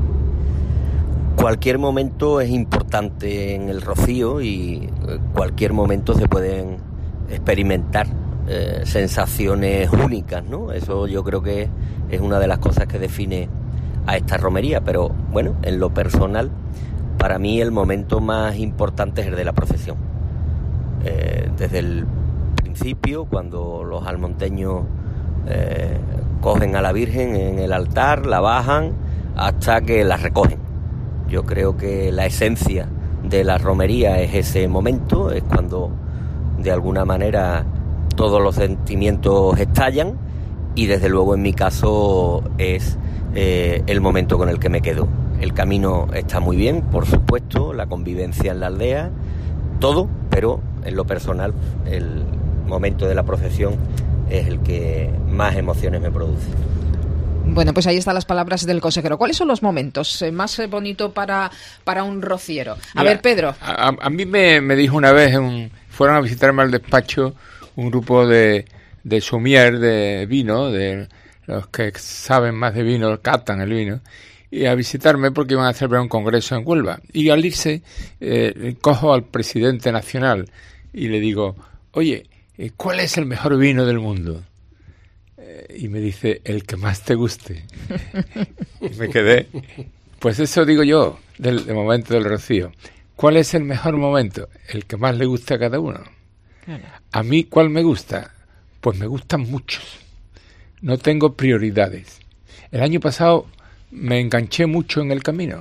Cualquier momento es importante en el Rocío y cualquier momento se pueden experimentar eh, sensaciones únicas, ¿no? Eso yo creo que es una de las cosas que define a esta romería, pero bueno, en lo personal, para mí el momento más importante es el de la procesión. Eh, desde el principio, cuando los almonteños eh, cogen a la Virgen en el altar, la bajan hasta que la recogen. Yo creo que la esencia de la romería es ese momento, es cuando de alguna manera todos los sentimientos estallan, y desde luego en mi caso es eh, el momento con el que me quedo. El camino está muy bien, por supuesto, la convivencia en la aldea, todo, pero en lo personal el momento de la procesión es el que más emociones me produce. Bueno, pues ahí están las palabras del consejero. ¿Cuáles son los momentos eh, más eh, bonitos para, para un rociero? A Mira, ver, Pedro. A, a mí me, me dijo una vez, un, fueron a visitarme al despacho un grupo de, de sommelier de vino, de los que saben más de vino, catan el vino, y a visitarme porque iban a celebrar un congreso en Huelva. Y al irse, eh, cojo al presidente nacional y le digo, oye, ¿cuál es el mejor vino del mundo? Y me dice, el que más te guste. Y me quedé. Pues eso digo yo, del, del momento del Rocío. ¿Cuál es el mejor momento? El que más le gusta a cada uno. Claro. A mí, ¿cuál me gusta? Pues me gustan muchos. No tengo prioridades. El año pasado me enganché mucho en el camino.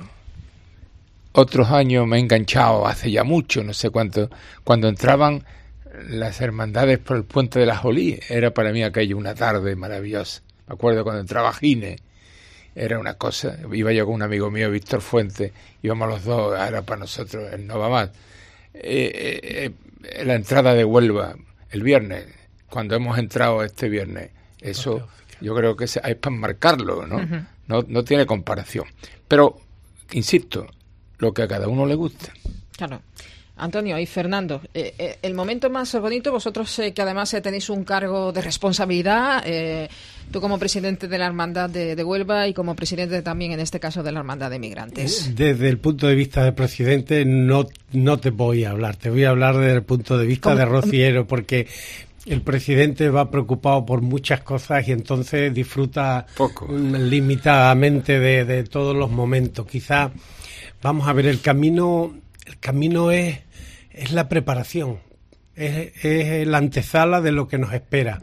Otros años me he enganchado hace ya mucho, no sé cuánto, cuando entraban las hermandades por el Puente de la Jolí. Era para mí aquello una tarde maravillosa. Me acuerdo cuando entraba Gine, era una cosa. Iba yo con un amigo mío, Víctor Fuente, íbamos los dos, era para nosotros el no va más. Eh, eh, eh, la entrada de Huelva el viernes, cuando hemos entrado este viernes, eso yo creo que es, es para marcarlo, ¿no? Uh-huh. No, no tiene comparación. Pero, insisto, lo que a cada uno le gusta. Claro. Antonio y Fernando, eh, eh, el momento más bonito, vosotros eh, que además eh, tenéis un cargo de responsabilidad, eh, tú como presidente de la Hermandad de, de Huelva y como presidente también en este caso de la Hermandad de Migrantes. Desde el punto de vista del presidente no, no te voy a hablar, te voy a hablar desde el punto de vista ¿Cómo? de rociero, porque el presidente va preocupado por muchas cosas y entonces disfruta Poco. limitadamente de, de todos los momentos. Quizá, vamos a ver, el camino, el camino es, es la preparación, es, es la antesala de lo que nos espera.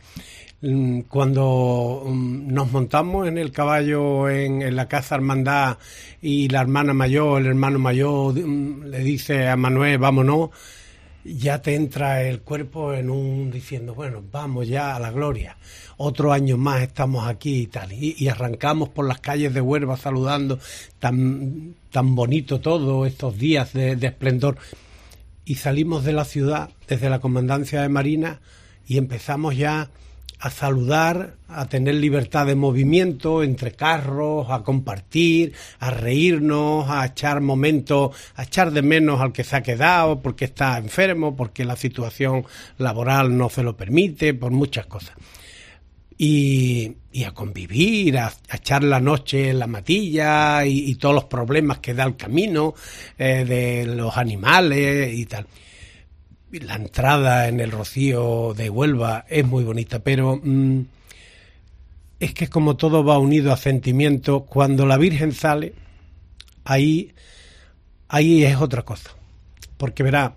Cuando nos montamos en el caballo en, en la Casa Hermandad y la hermana mayor, el hermano mayor le dice a Manuel, vámonos, ya te entra el cuerpo en un diciendo, bueno, vamos ya a la gloria. Otro año más estamos aquí y tal. Y, y arrancamos por las calles de Huelva saludando, tan, tan bonito todo, estos días de, de esplendor. Y salimos de la ciudad, desde la Comandancia de Marina, y empezamos ya a saludar, a tener libertad de movimiento entre carros, a compartir, a reírnos, a echar momentos, a echar de menos al que se ha quedado porque está enfermo, porque la situación laboral no se lo permite, por muchas cosas. Y, y a convivir, a, a echar la noche en la matilla y, y todos los problemas que da el camino eh, de los animales y tal. La entrada en el Rocío de Huelva es muy bonita, pero mmm, es que como todo va unido a sentimientos, cuando la Virgen sale, ahí, ahí es otra cosa. Porque verá,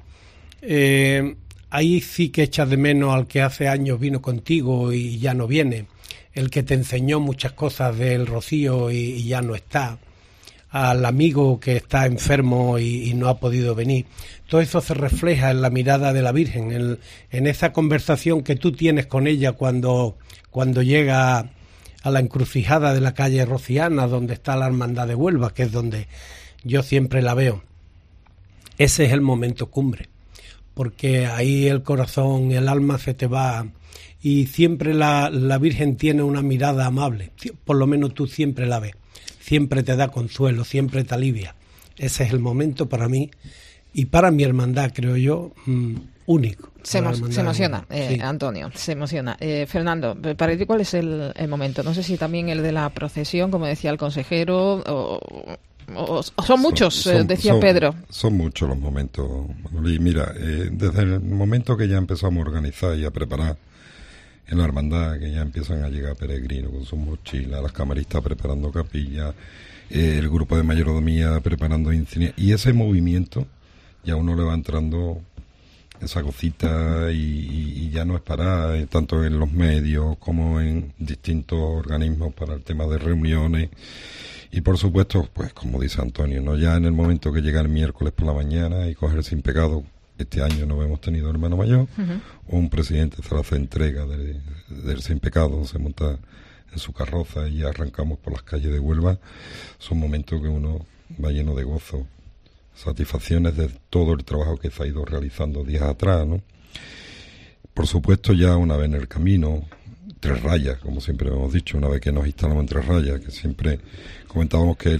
eh, ahí sí que echas de menos al que hace años vino contigo y ya no viene, el que te enseñó muchas cosas del Rocío y, y ya no está, al amigo que está enfermo y, y no ha podido venir. Todo eso se refleja en la mirada de la Virgen, en, en esa conversación que tú tienes con ella cuando, cuando llega a la encrucijada de la calle Rociana, donde está la Hermandad de Huelva, que es donde yo siempre la veo. Ese es el momento cumbre, porque ahí el corazón, el alma se te va, y siempre la, la Virgen tiene una mirada amable, por lo menos tú siempre la ves. Siempre te da consuelo, siempre te alivia. Ese es el momento para mí y para mi hermandad, creo yo, mmm, único. Se, emo se emociona, eh, sí. Antonio, se emociona. Eh, Fernando, para ti, ¿cuál es el, el momento? No sé si también el de la procesión, como decía el consejero, o, o, o son muchos, son, son, decía son, Pedro. Son muchos los momentos, Manolí. Mira, eh, desde el momento que ya empezamos a organizar y a preparar en la hermandad, que ya empiezan a llegar peregrinos con sus mochilas, las camaristas preparando capillas, eh, el grupo de mayordomía preparando insignias, y ese movimiento ya uno le va entrando esa cosita y, y, y ya no es parar, eh, tanto en los medios como en distintos organismos para el tema de reuniones. Y por supuesto, pues como dice Antonio, no ya en el momento que llega el miércoles por la mañana y coger sin pecado. Este año no hemos tenido hermano mayor, uh-huh. un presidente se le hace entrega de, del sin pecado, se monta en su carroza y arrancamos por las calles de Huelva. Son momentos que uno va lleno de gozo, satisfacciones de todo el trabajo que se ha ido realizando días atrás, ¿no? Por supuesto, ya una vez en el camino, Tres Rayas, como siempre hemos dicho, una vez que nos instalamos en Tres Rayas, que siempre comentábamos que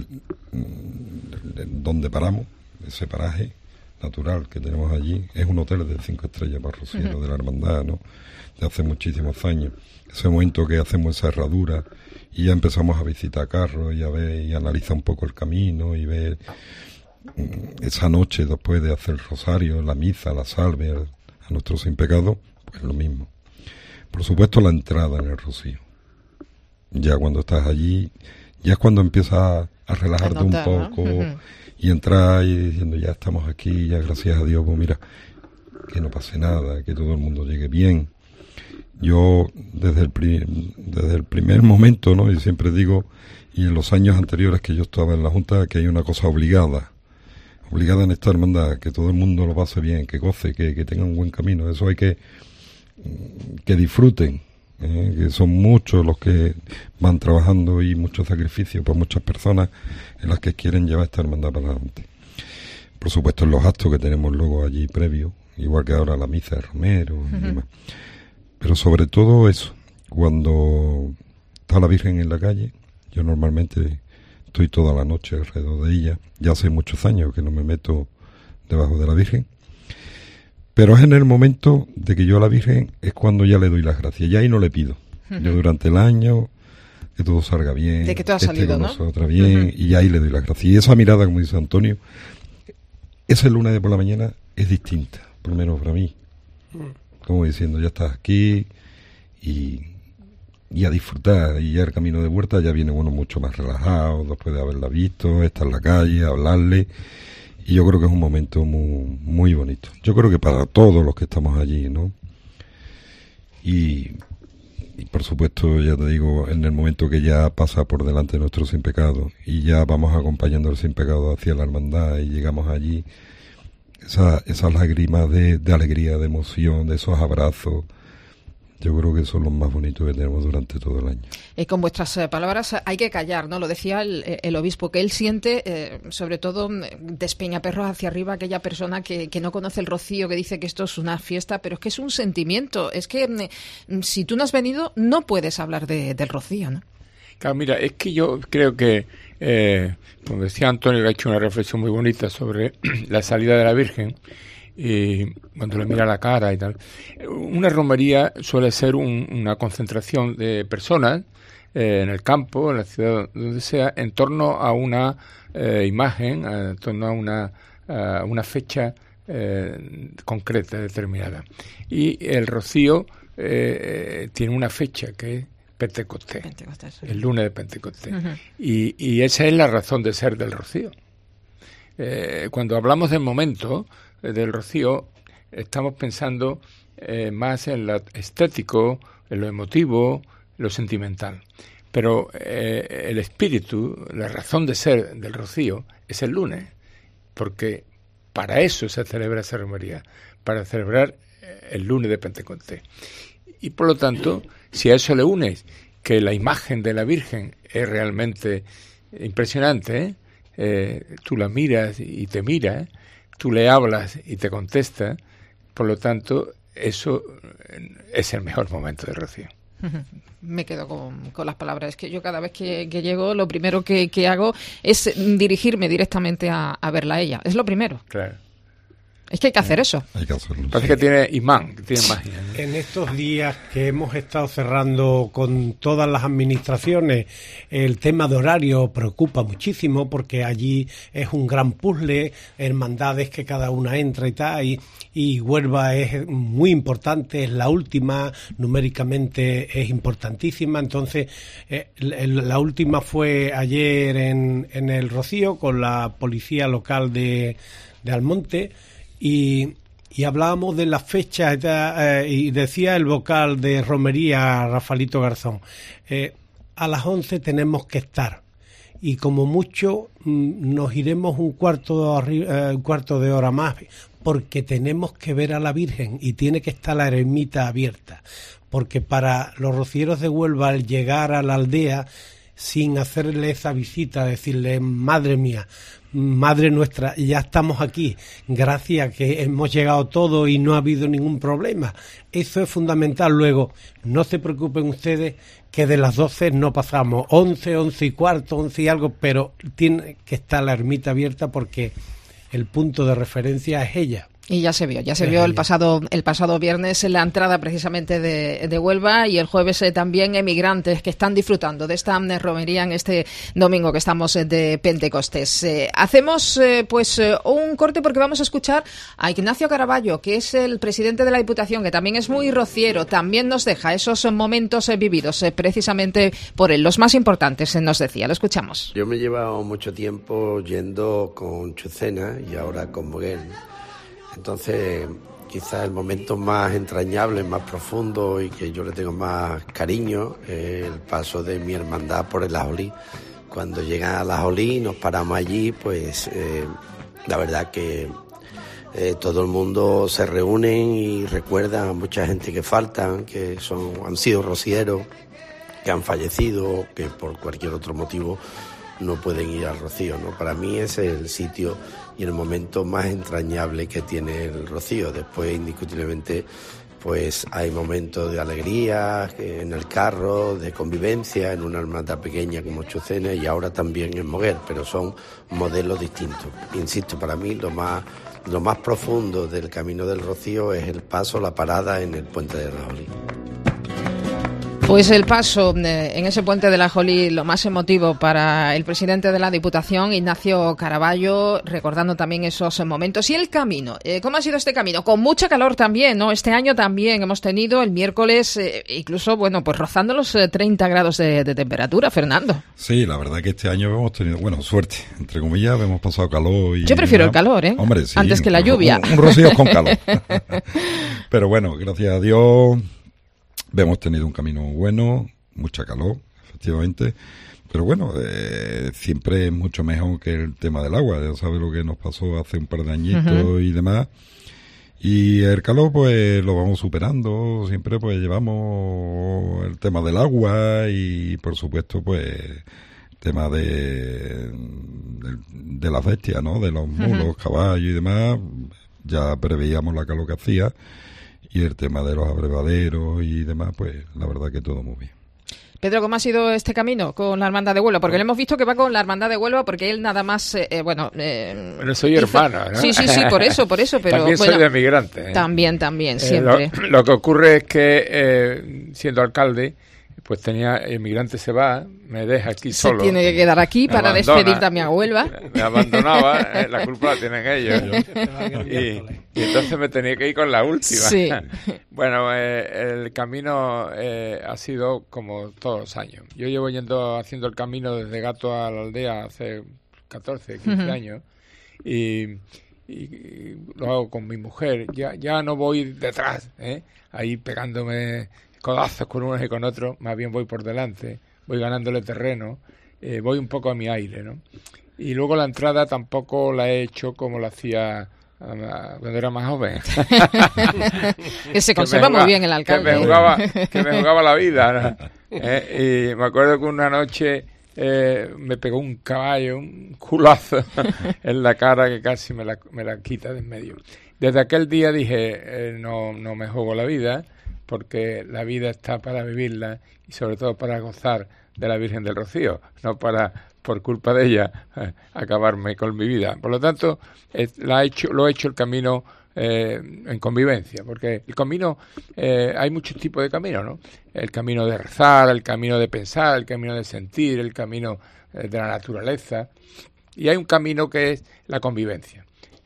donde paramos, ese paraje natural que tenemos allí, es un hotel de cinco estrellas para rocieros uh-huh. de la hermandad, ¿no? De hace muchísimos años. Ese momento que hacemos esa herradura y ya empezamos a visitar carros y a ver y analizar un poco el camino y ver mm, esa noche después de hacer el rosario, la misa, la salve a, a nuestro sin pecado, pues lo mismo. Por supuesto, la entrada en el rocío. Ya cuando estás allí, ya es cuando empiezas a, a relajarte a notar, un poco, ¿no? Uh-huh. Y entrar y diciendo, ya estamos aquí, ya gracias a Dios, pues mira, que no pase nada, que todo el mundo llegue bien. Yo, desde el, pri desde el primer momento, ¿no? Y siempre digo, y en los años anteriores que yo estaba en la Junta, que hay una cosa obligada, obligada en esta hermandad, que todo el mundo lo pase bien, que goce, que, que tenga un buen camino. Eso hay que, que disfruten. Eh, que son muchos los que van trabajando y muchos sacrificios por muchas personas en las que quieren llevar esta hermandad para adelante. Por supuesto, en los actos que tenemos luego allí previos, igual que ahora la misa de Romero uh-huh. y demás. Pero sobre todo eso, cuando está la Virgen en la calle, yo normalmente estoy toda la noche alrededor de ella, ya hace muchos años que no me meto debajo de la Virgen. Pero es en el momento de que yo a la Virgen es cuando ya le doy las gracias. Ya ahí no le pido. Uh-huh. Yo durante el año, que todo salga bien. De que todo ha salido, con ¿no? nosotras bien, uh-huh. y ahí le doy las gracias. Y esa mirada, como dice Antonio, ese lunes de por la mañana es distinta, por lo menos para mí. como diciendo, ya estás aquí y, y a disfrutar. Y ya el camino de vuelta ya viene uno mucho más relajado, después de haberla visto, estar en la calle, hablarle. Y yo creo que es un momento muy, muy bonito. Yo creo que para todos los que estamos allí, ¿no? Y, y por supuesto, ya te digo, en el momento que ya pasa por delante nuestro sin pecado y ya vamos acompañando el sin pecado hacia la hermandad y llegamos allí, esa, esas lágrimas de, de alegría, de emoción, de esos abrazos, yo creo que son los más bonitos que tenemos durante todo el año. Y con vuestras eh, palabras hay que callar, ¿no? Lo decía el, el obispo, que él siente, eh, sobre todo, despeñaperros hacia arriba, aquella persona que, que no conoce el rocío, que dice que esto es una fiesta, pero es que es un sentimiento. Es que eh, si tú no has venido, no puedes hablar de, del rocío, ¿no? Claro, mira, es que yo creo que, eh, como decía Antonio, que ha hecho una reflexión muy bonita sobre la salida de la Virgen, y cuando le mira la cara y tal. Una romería suele ser un, una concentración de personas eh, en el campo, en la ciudad, donde sea, en torno a una eh, imagen, en torno a una, a una fecha eh, concreta, determinada. Y el rocío eh, tiene una fecha que es Pentecostés, Pentecostés sí. El lunes de Pentecostés. Uh-huh. y, y esa es la razón de ser del rocío. Eh, cuando hablamos del momento del rocío, estamos pensando eh, más en lo estético, en lo emotivo, lo sentimental. Pero eh, el espíritu, la razón de ser del rocío es el lunes, porque para eso se celebra esa romería, para celebrar el lunes de Pentecostés. Y por lo tanto, si a eso le unes que la imagen de la Virgen es realmente impresionante, ¿eh? Eh, tú la miras y te mira, ¿eh? Tú le hablas y te contesta, por lo tanto, eso es el mejor momento del rocío. Me quedo con, con las palabras. Es que yo cada vez que, que llego, lo primero que, que hago es dirigirme directamente a, a verla a ella. Es lo primero. Claro. Es que hay que hacer eso. Hay que hacerlo. Parece que tiene imán, que tiene magia. En estos días que hemos estado cerrando con todas las administraciones, el tema de horario preocupa muchísimo porque allí es un gran puzzle, hermandades que cada una entra y tal, y, y Huelva es muy importante, es la última, numéricamente es importantísima. Entonces, eh, la última fue ayer en, en el Rocío con la policía local de, de Almonte. Y, y hablábamos de las fechas eh, y decía el vocal de romería, Rafaelito Garzón, eh, a las once tenemos que estar y como mucho mm, nos iremos un cuarto, eh, un cuarto de hora más porque tenemos que ver a la Virgen y tiene que estar la ermita abierta, porque para los rocieros de Huelva al llegar a la aldea sin hacerle esa visita, decirle, madre mía, madre nuestra, ya estamos aquí, gracias que hemos llegado todos y no ha habido ningún problema. Eso es fundamental. Luego, no se preocupen ustedes que de las doce no pasamos, once, once y cuarto, once y algo, pero tiene que estar la ermita abierta porque el punto de referencia es ella. Y ya se vio, ya se vio el pasado el pasado viernes en la entrada precisamente de, de Huelva y el jueves eh, también emigrantes que están disfrutando de esta eh, romería en este domingo que estamos eh, de Pentecostés. Eh, hacemos eh, pues eh, un corte porque vamos a escuchar a Ignacio Caraballo, que es el presidente de la Diputación, que también es muy rociero, también nos deja esos momentos eh, vividos eh, precisamente por él, los más importantes, eh, nos decía. Lo escuchamos. Yo me he llevado mucho tiempo yendo con Chucena y ahora con Moguel. Entonces, quizás el momento más entrañable, más profundo y que yo le tengo más cariño es el paso de mi hermandad por el Ajolí. Cuando llegan a la Ajolí y nos paramos allí, pues eh, la verdad que eh, todo el mundo se reúne y recuerda a mucha gente que faltan, que son han sido rocieros, que han fallecido, que por cualquier otro motivo no pueden ir al Rocío, ¿no? Para mí ese es el sitio y el momento más entrañable que tiene el Rocío. Después, indiscutiblemente, pues hay momentos de alegría en el carro, de convivencia, en una hermandad pequeña como Chucena y ahora también en Moguer, pero son modelos distintos. Insisto, para mí lo más, lo más profundo del Camino del Rocío es el paso, la parada en el Puente de Ajolí. Pues el paso eh, en ese puente de la Jolí, lo más emotivo para el presidente de la Diputación, Ignacio Caraballo, recordando también esos momentos. Y el camino, eh, ¿cómo ha sido este camino? Con mucha calor también, ¿no? Este año también hemos tenido el miércoles, eh, incluso, bueno, pues rozando los eh, treinta grados de, de temperatura, Fernando. Sí, la verdad que este año hemos tenido, bueno, suerte, entre comillas, hemos pasado calor y... Yo prefiero el calor, ¿eh? Hombre, sí. Antes que la lluvia. Un, un rocío con calor. Pero bueno, gracias a Dios... Hemos tenido un camino bueno, mucha calor, efectivamente, pero bueno, eh, siempre es mucho mejor que el tema del agua. Ya sabes lo que nos pasó hace un par de añitos uh-huh. y demás. Y el calor pues lo vamos superando, siempre pues llevamos el tema del agua y por supuesto pues el tema de, de, de las bestias, ¿no? De los mulos, uh-huh. caballos y demás, ya preveíamos la calor que hacía. Y el tema de los abrevaderos y demás, pues la verdad que todo muy bien. Pedro, ¿cómo ha sido este camino con la Hermandad de Huelva? Porque le hemos visto que va con la Hermandad de Huelva porque él nada más, eh, bueno... Eh, bueno, soy hizo... hermano, ¿no? Sí, sí, sí, por eso, por eso, pero... También bueno, soy de migrante. ¿eh? También, también, siempre. Eh, lo, lo que ocurre es que, eh, siendo alcalde, pues tenía, el migrante se va, me deja aquí se solo. Se tiene que quedar aquí para abandona, despedir también a Huelva. Me, me abandonaba, eh, la culpa la tienen ellos. y, y entonces me tenía que ir con la última. Sí. Bueno, eh, el camino eh, ha sido como todos los años. Yo llevo yendo haciendo el camino desde Gato a la aldea hace catorce, quince uh-huh. años. Y, y, y lo hago con mi mujer. Ya, ya no voy detrás, ¿eh? Ahí pegándome... codazos con unos y con otros, más bien voy por delante, voy ganándole terreno, eh, voy un poco a mi aire, ¿no? Y luego la entrada tampoco la he hecho como la hacía uh, cuando era más joven. Que se conserva que jugaba, muy bien el alcalde. Que me jugaba, que me jugaba la vida, ¿no? Eh, y me acuerdo que una noche eh, me pegó un caballo, un culazo en la cara que casi me la, me la quita de en medio. Desde aquel día dije, eh, no, no me juego la vida, porque la vida está para vivirla y sobre todo para gozar de la Virgen del Rocío, no para, por culpa de ella, eh, acabarme con mi vida. Por lo tanto, eh, la he hecho, lo he hecho el camino eh, en convivencia, porque el camino, eh, hay muchos tipos de caminos, ¿no? El camino de rezar, el camino de pensar, el camino de sentir, el camino eh, de la naturaleza, y hay un camino que es la convivencia.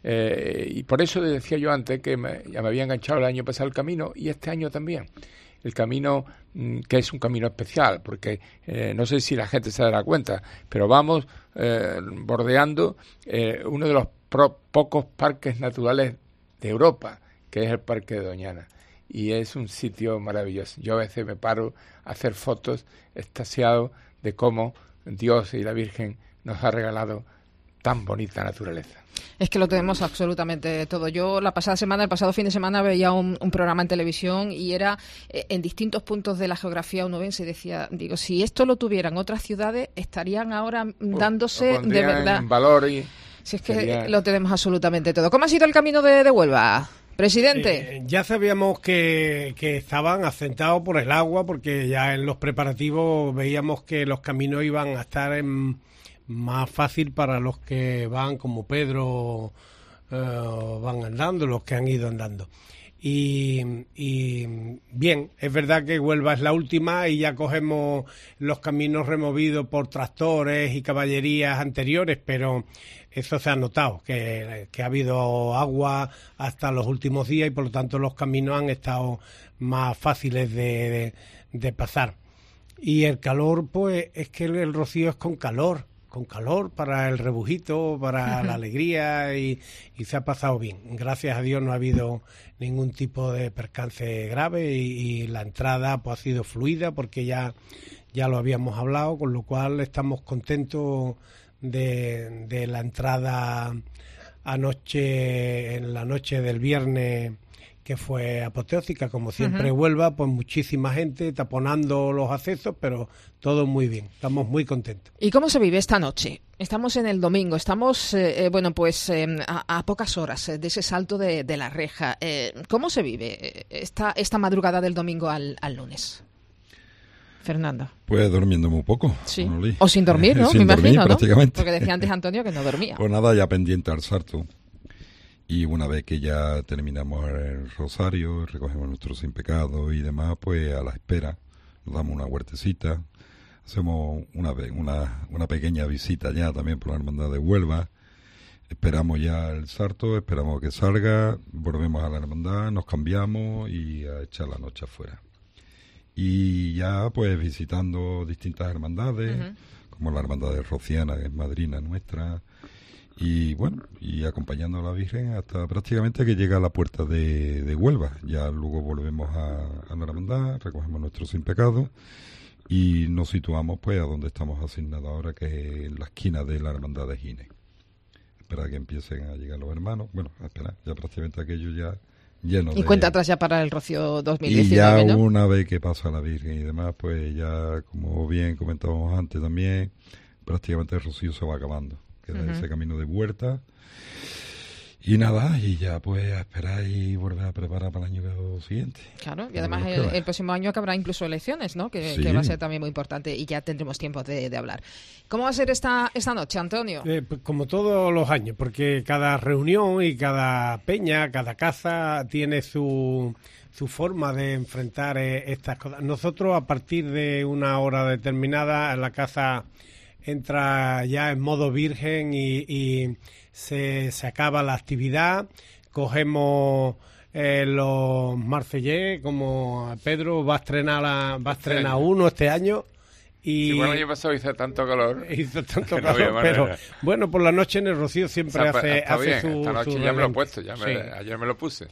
Eh, y por eso decía yo antes que me, ya me había enganchado el año pasado el camino y este año también. El camino mmm, que es un camino especial, porque eh, no sé si la gente se dará cuenta, pero vamos eh, bordeando eh, uno de los pro, pocos parques naturales de Europa, que es el Parque de Doñana. Y es un sitio maravilloso. Yo a veces me paro a hacer fotos extasiado de cómo Dios y la Virgen nos ha regalado tan bonita naturaleza. Es que lo tenemos absolutamente todo. Yo la pasada semana, el pasado fin de semana, veía un, un programa en televisión y era eh, en distintos puntos de la geografía onubense y decía, digo, si esto lo tuvieran otras ciudades, estarían ahora dándose pues de verdad. En valor y si es que sería... lo tenemos absolutamente todo. ¿Cómo ha sido el camino de, de Huelva, presidente? Eh, ya sabíamos que, que estaban asentados por el agua, porque ya en los preparativos veíamos que los caminos iban a estar en... más fácil para los que van como Pedro eh, van andando, los que han ido andando. Y, y bien, es verdad que Huelva es la última y ya cogemos los caminos removidos por tractores y caballerías anteriores, pero eso se ha notado, que, que ha habido agua hasta los últimos días y por lo tanto los caminos han estado más fáciles de, de, de pasar. Y el calor, pues es que el, el rocío es con calor. con calor para el rebujito, para uh-huh. la alegría y, y se ha pasado bien. Gracias a Dios no ha habido ningún tipo de percance grave y, y la entrada pues ha sido fluida porque ya, ya lo habíamos hablado, con lo cual estamos contentos de, de la entrada anoche, en la noche del viernes, que fue apoteósica, como siempre uh-huh. Huelva, pues muchísima gente taponando los accesos, pero todo muy bien, estamos muy contentos. ¿Y cómo se vive esta noche? Estamos en el domingo, estamos, eh, bueno, pues eh, a, a pocas horas de ese salto de, de la reja. Eh, ¿Cómo se vive esta, esta madrugada del domingo al, al lunes? Fernando. Pues durmiendo muy poco. Sí. O sin dormir, ¿no? sin Me dormir, imagino, ¿no? prácticamente. Porque decía antes Antonio que no dormía. Pues nada, ya pendiente al salto. Y una vez que ya terminamos el rosario, recogemos nuestros sin pecados y demás, pues a la espera, nos damos una huertecita, hacemos una, una, una pequeña visita ya también por la Hermandad de Huelva, esperamos ya el sarto, esperamos que salga, volvemos a la hermandad, nos cambiamos y a echar la noche afuera. Y ya pues visitando distintas hermandades, uh-huh. como la Hermandad de Rociana, que es madrina nuestra, y bueno, y acompañando a la Virgen hasta prácticamente que llega a la puerta de, de Huelva. Ya luego volvemos a, a la hermandad, recogemos nuestro sin pecado y nos situamos pues a donde estamos asignados ahora, que es en la esquina de la Hermandad de Gines. Espera que empiecen a llegar los hermanos. Bueno, espera, ya prácticamente aquello ya lleno. Y de... cuenta atrás ya para el Rocío dos mil diecinueve, Y ya ¿no? una vez que pasa la Virgen y demás, pues ya, como bien comentábamos antes también, prácticamente el Rocío se va acabando. Queda uh-huh. ese camino de vuelta. Y nada, y ya pues a esperar y volver a preparar para el año siguiente. Claro, y además el, el próximo año que habrá incluso elecciones, ¿no? Que, sí. que va a ser también muy importante y ya tendremos tiempo de, de hablar. ¿Cómo va a ser esta, esta noche, Antonio? Eh, pues como todos los años, porque cada reunión y cada peña, cada casa tiene su, su forma de enfrentar eh, estas cosas. Nosotros, a partir de una hora determinada, la casa entra ya en modo virgen y... y Se, se acaba la actividad, cogemos eh, los Marsellés, como Pedro va a estrenar la, va a estrenar uno este año. Y sí, bueno, el año pasado hizo tanto calor. Hizo tanto calor, no pero bueno, por la noche en el Rocío siempre o sea, hace, está hace bien, su... Esta noche su ya me lo he puesto, ya me, sí. ayer me lo puse.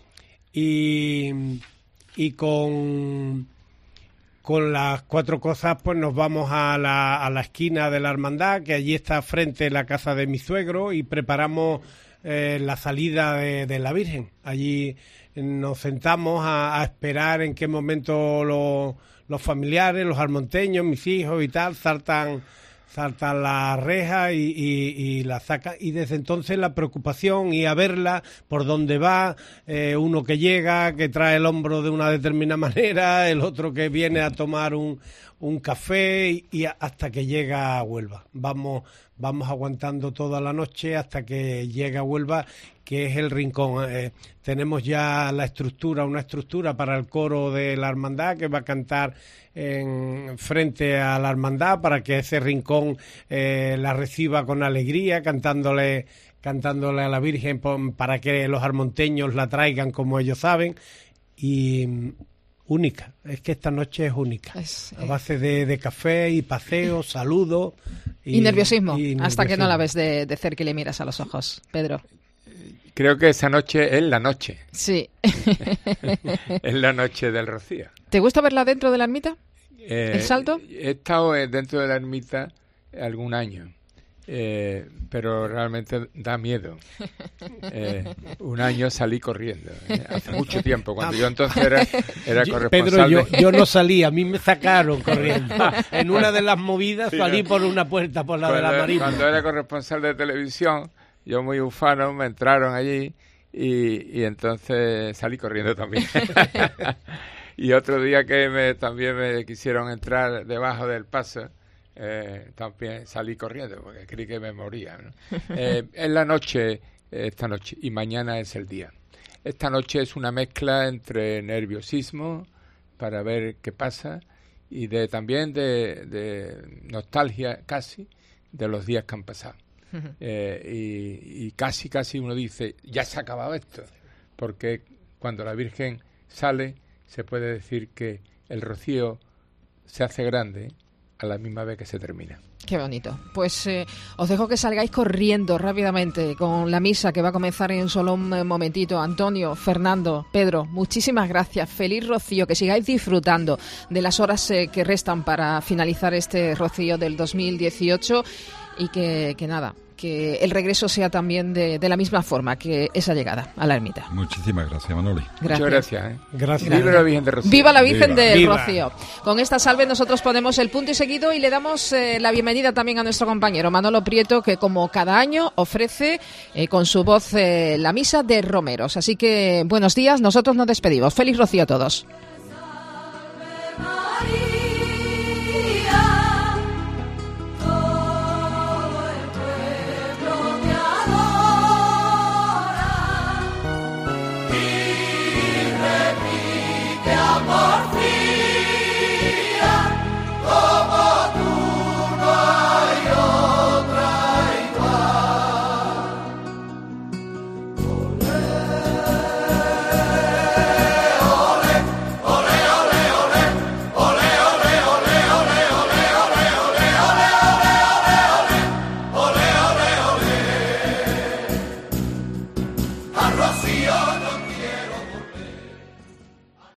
Y, y con... Con las cuatro cosas, pues nos vamos a la, a la esquina de la hermandad, que allí está frente la casa de mi suegro, y preparamos eh, la salida de, de la Virgen. Allí nos sentamos a, a esperar en qué momento lo, los familiares, los almonteños, mis hijos y tal, saltan, saltan la reja y, y, y la sacan. Y desde entonces la preocupación, y a verla, por dónde va, eh, uno que llega, que trae el hombro de una determinada manera, el otro que viene a tomar un, un café, y, y hasta que llega a Huelva. Vamos, vamos aguantando toda la noche hasta que llega a Huelva, que es el rincón. Eh, tenemos ya la estructura, una estructura para el coro de la hermandad que va a cantar en frente a la hermandad, para que ese rincón eh, la reciba con alegría, cantándole cantándole a la Virgen, para que los armonteños la traigan como ellos saben. Y única, es que esta noche es única, es, eh... a base de, de café y paseo, saludos y, y, nerviosismo, y nerviosismo, hasta que no la ves de, de cerca y le miras a los ojos, Pedro. Creo que esa noche es la noche. Sí. Es la noche del Rocío. ¿Te gusta verla dentro de la ermita? Eh, ¿El salto? He estado dentro de la ermita algún año, eh, pero realmente da miedo. Eh, un año salí corriendo, eh, hace mucho tiempo, cuando yo entonces era, era yo, corresponsal. Pedro, yo, de... yo no salí, a mí me sacaron corriendo. En una de las movidas sí, salí no. por una puerta, por la cuando, de la Marina. Cuando era corresponsal de televisión, yo muy ufano, me entraron allí y, y entonces salí corriendo también. Y otro día que me, también me quisieron entrar debajo del paso, eh, también salí corriendo porque creí que me moría, ¿no? Eh, es la noche, esta noche, y mañana es el día. Esta noche es una mezcla entre nerviosismo para ver qué pasa y de también de, de nostalgia casi de los días que han pasado. Uh-huh. Eh, y, y casi, casi uno dice, ya se ha acabado esto, porque cuando la Virgen sale, se puede decir que el Rocío se hace grande a la misma vez que se termina. Qué bonito. Pues eh, os dejo que salgáis corriendo rápidamente con la misa que va a comenzar en solo un momentito. Antonio, Fernando, Pedro, muchísimas gracias. Feliz Rocío, que sigáis disfrutando de las horas eh, que restan para finalizar este Rocío del dos mil dieciocho y que, que nada, que el regreso sea también de, de la misma forma que esa llegada a la ermita. Muchísimas gracias, Manoli. Gracias. Muchas gracias. ¿eh? Gracias. Viva la Virgen de Rocío. Viva la Virgen Viva. del Viva. Rocío. Con esta salve nosotros ponemos el punto y seguido y le damos eh, la bienvenida también a nuestro compañero Manolo Prieto, que como cada año ofrece eh, con su voz eh, la misa de romeros. Así que buenos días, nosotros nos despedimos. Feliz Rocío a todos. Amor.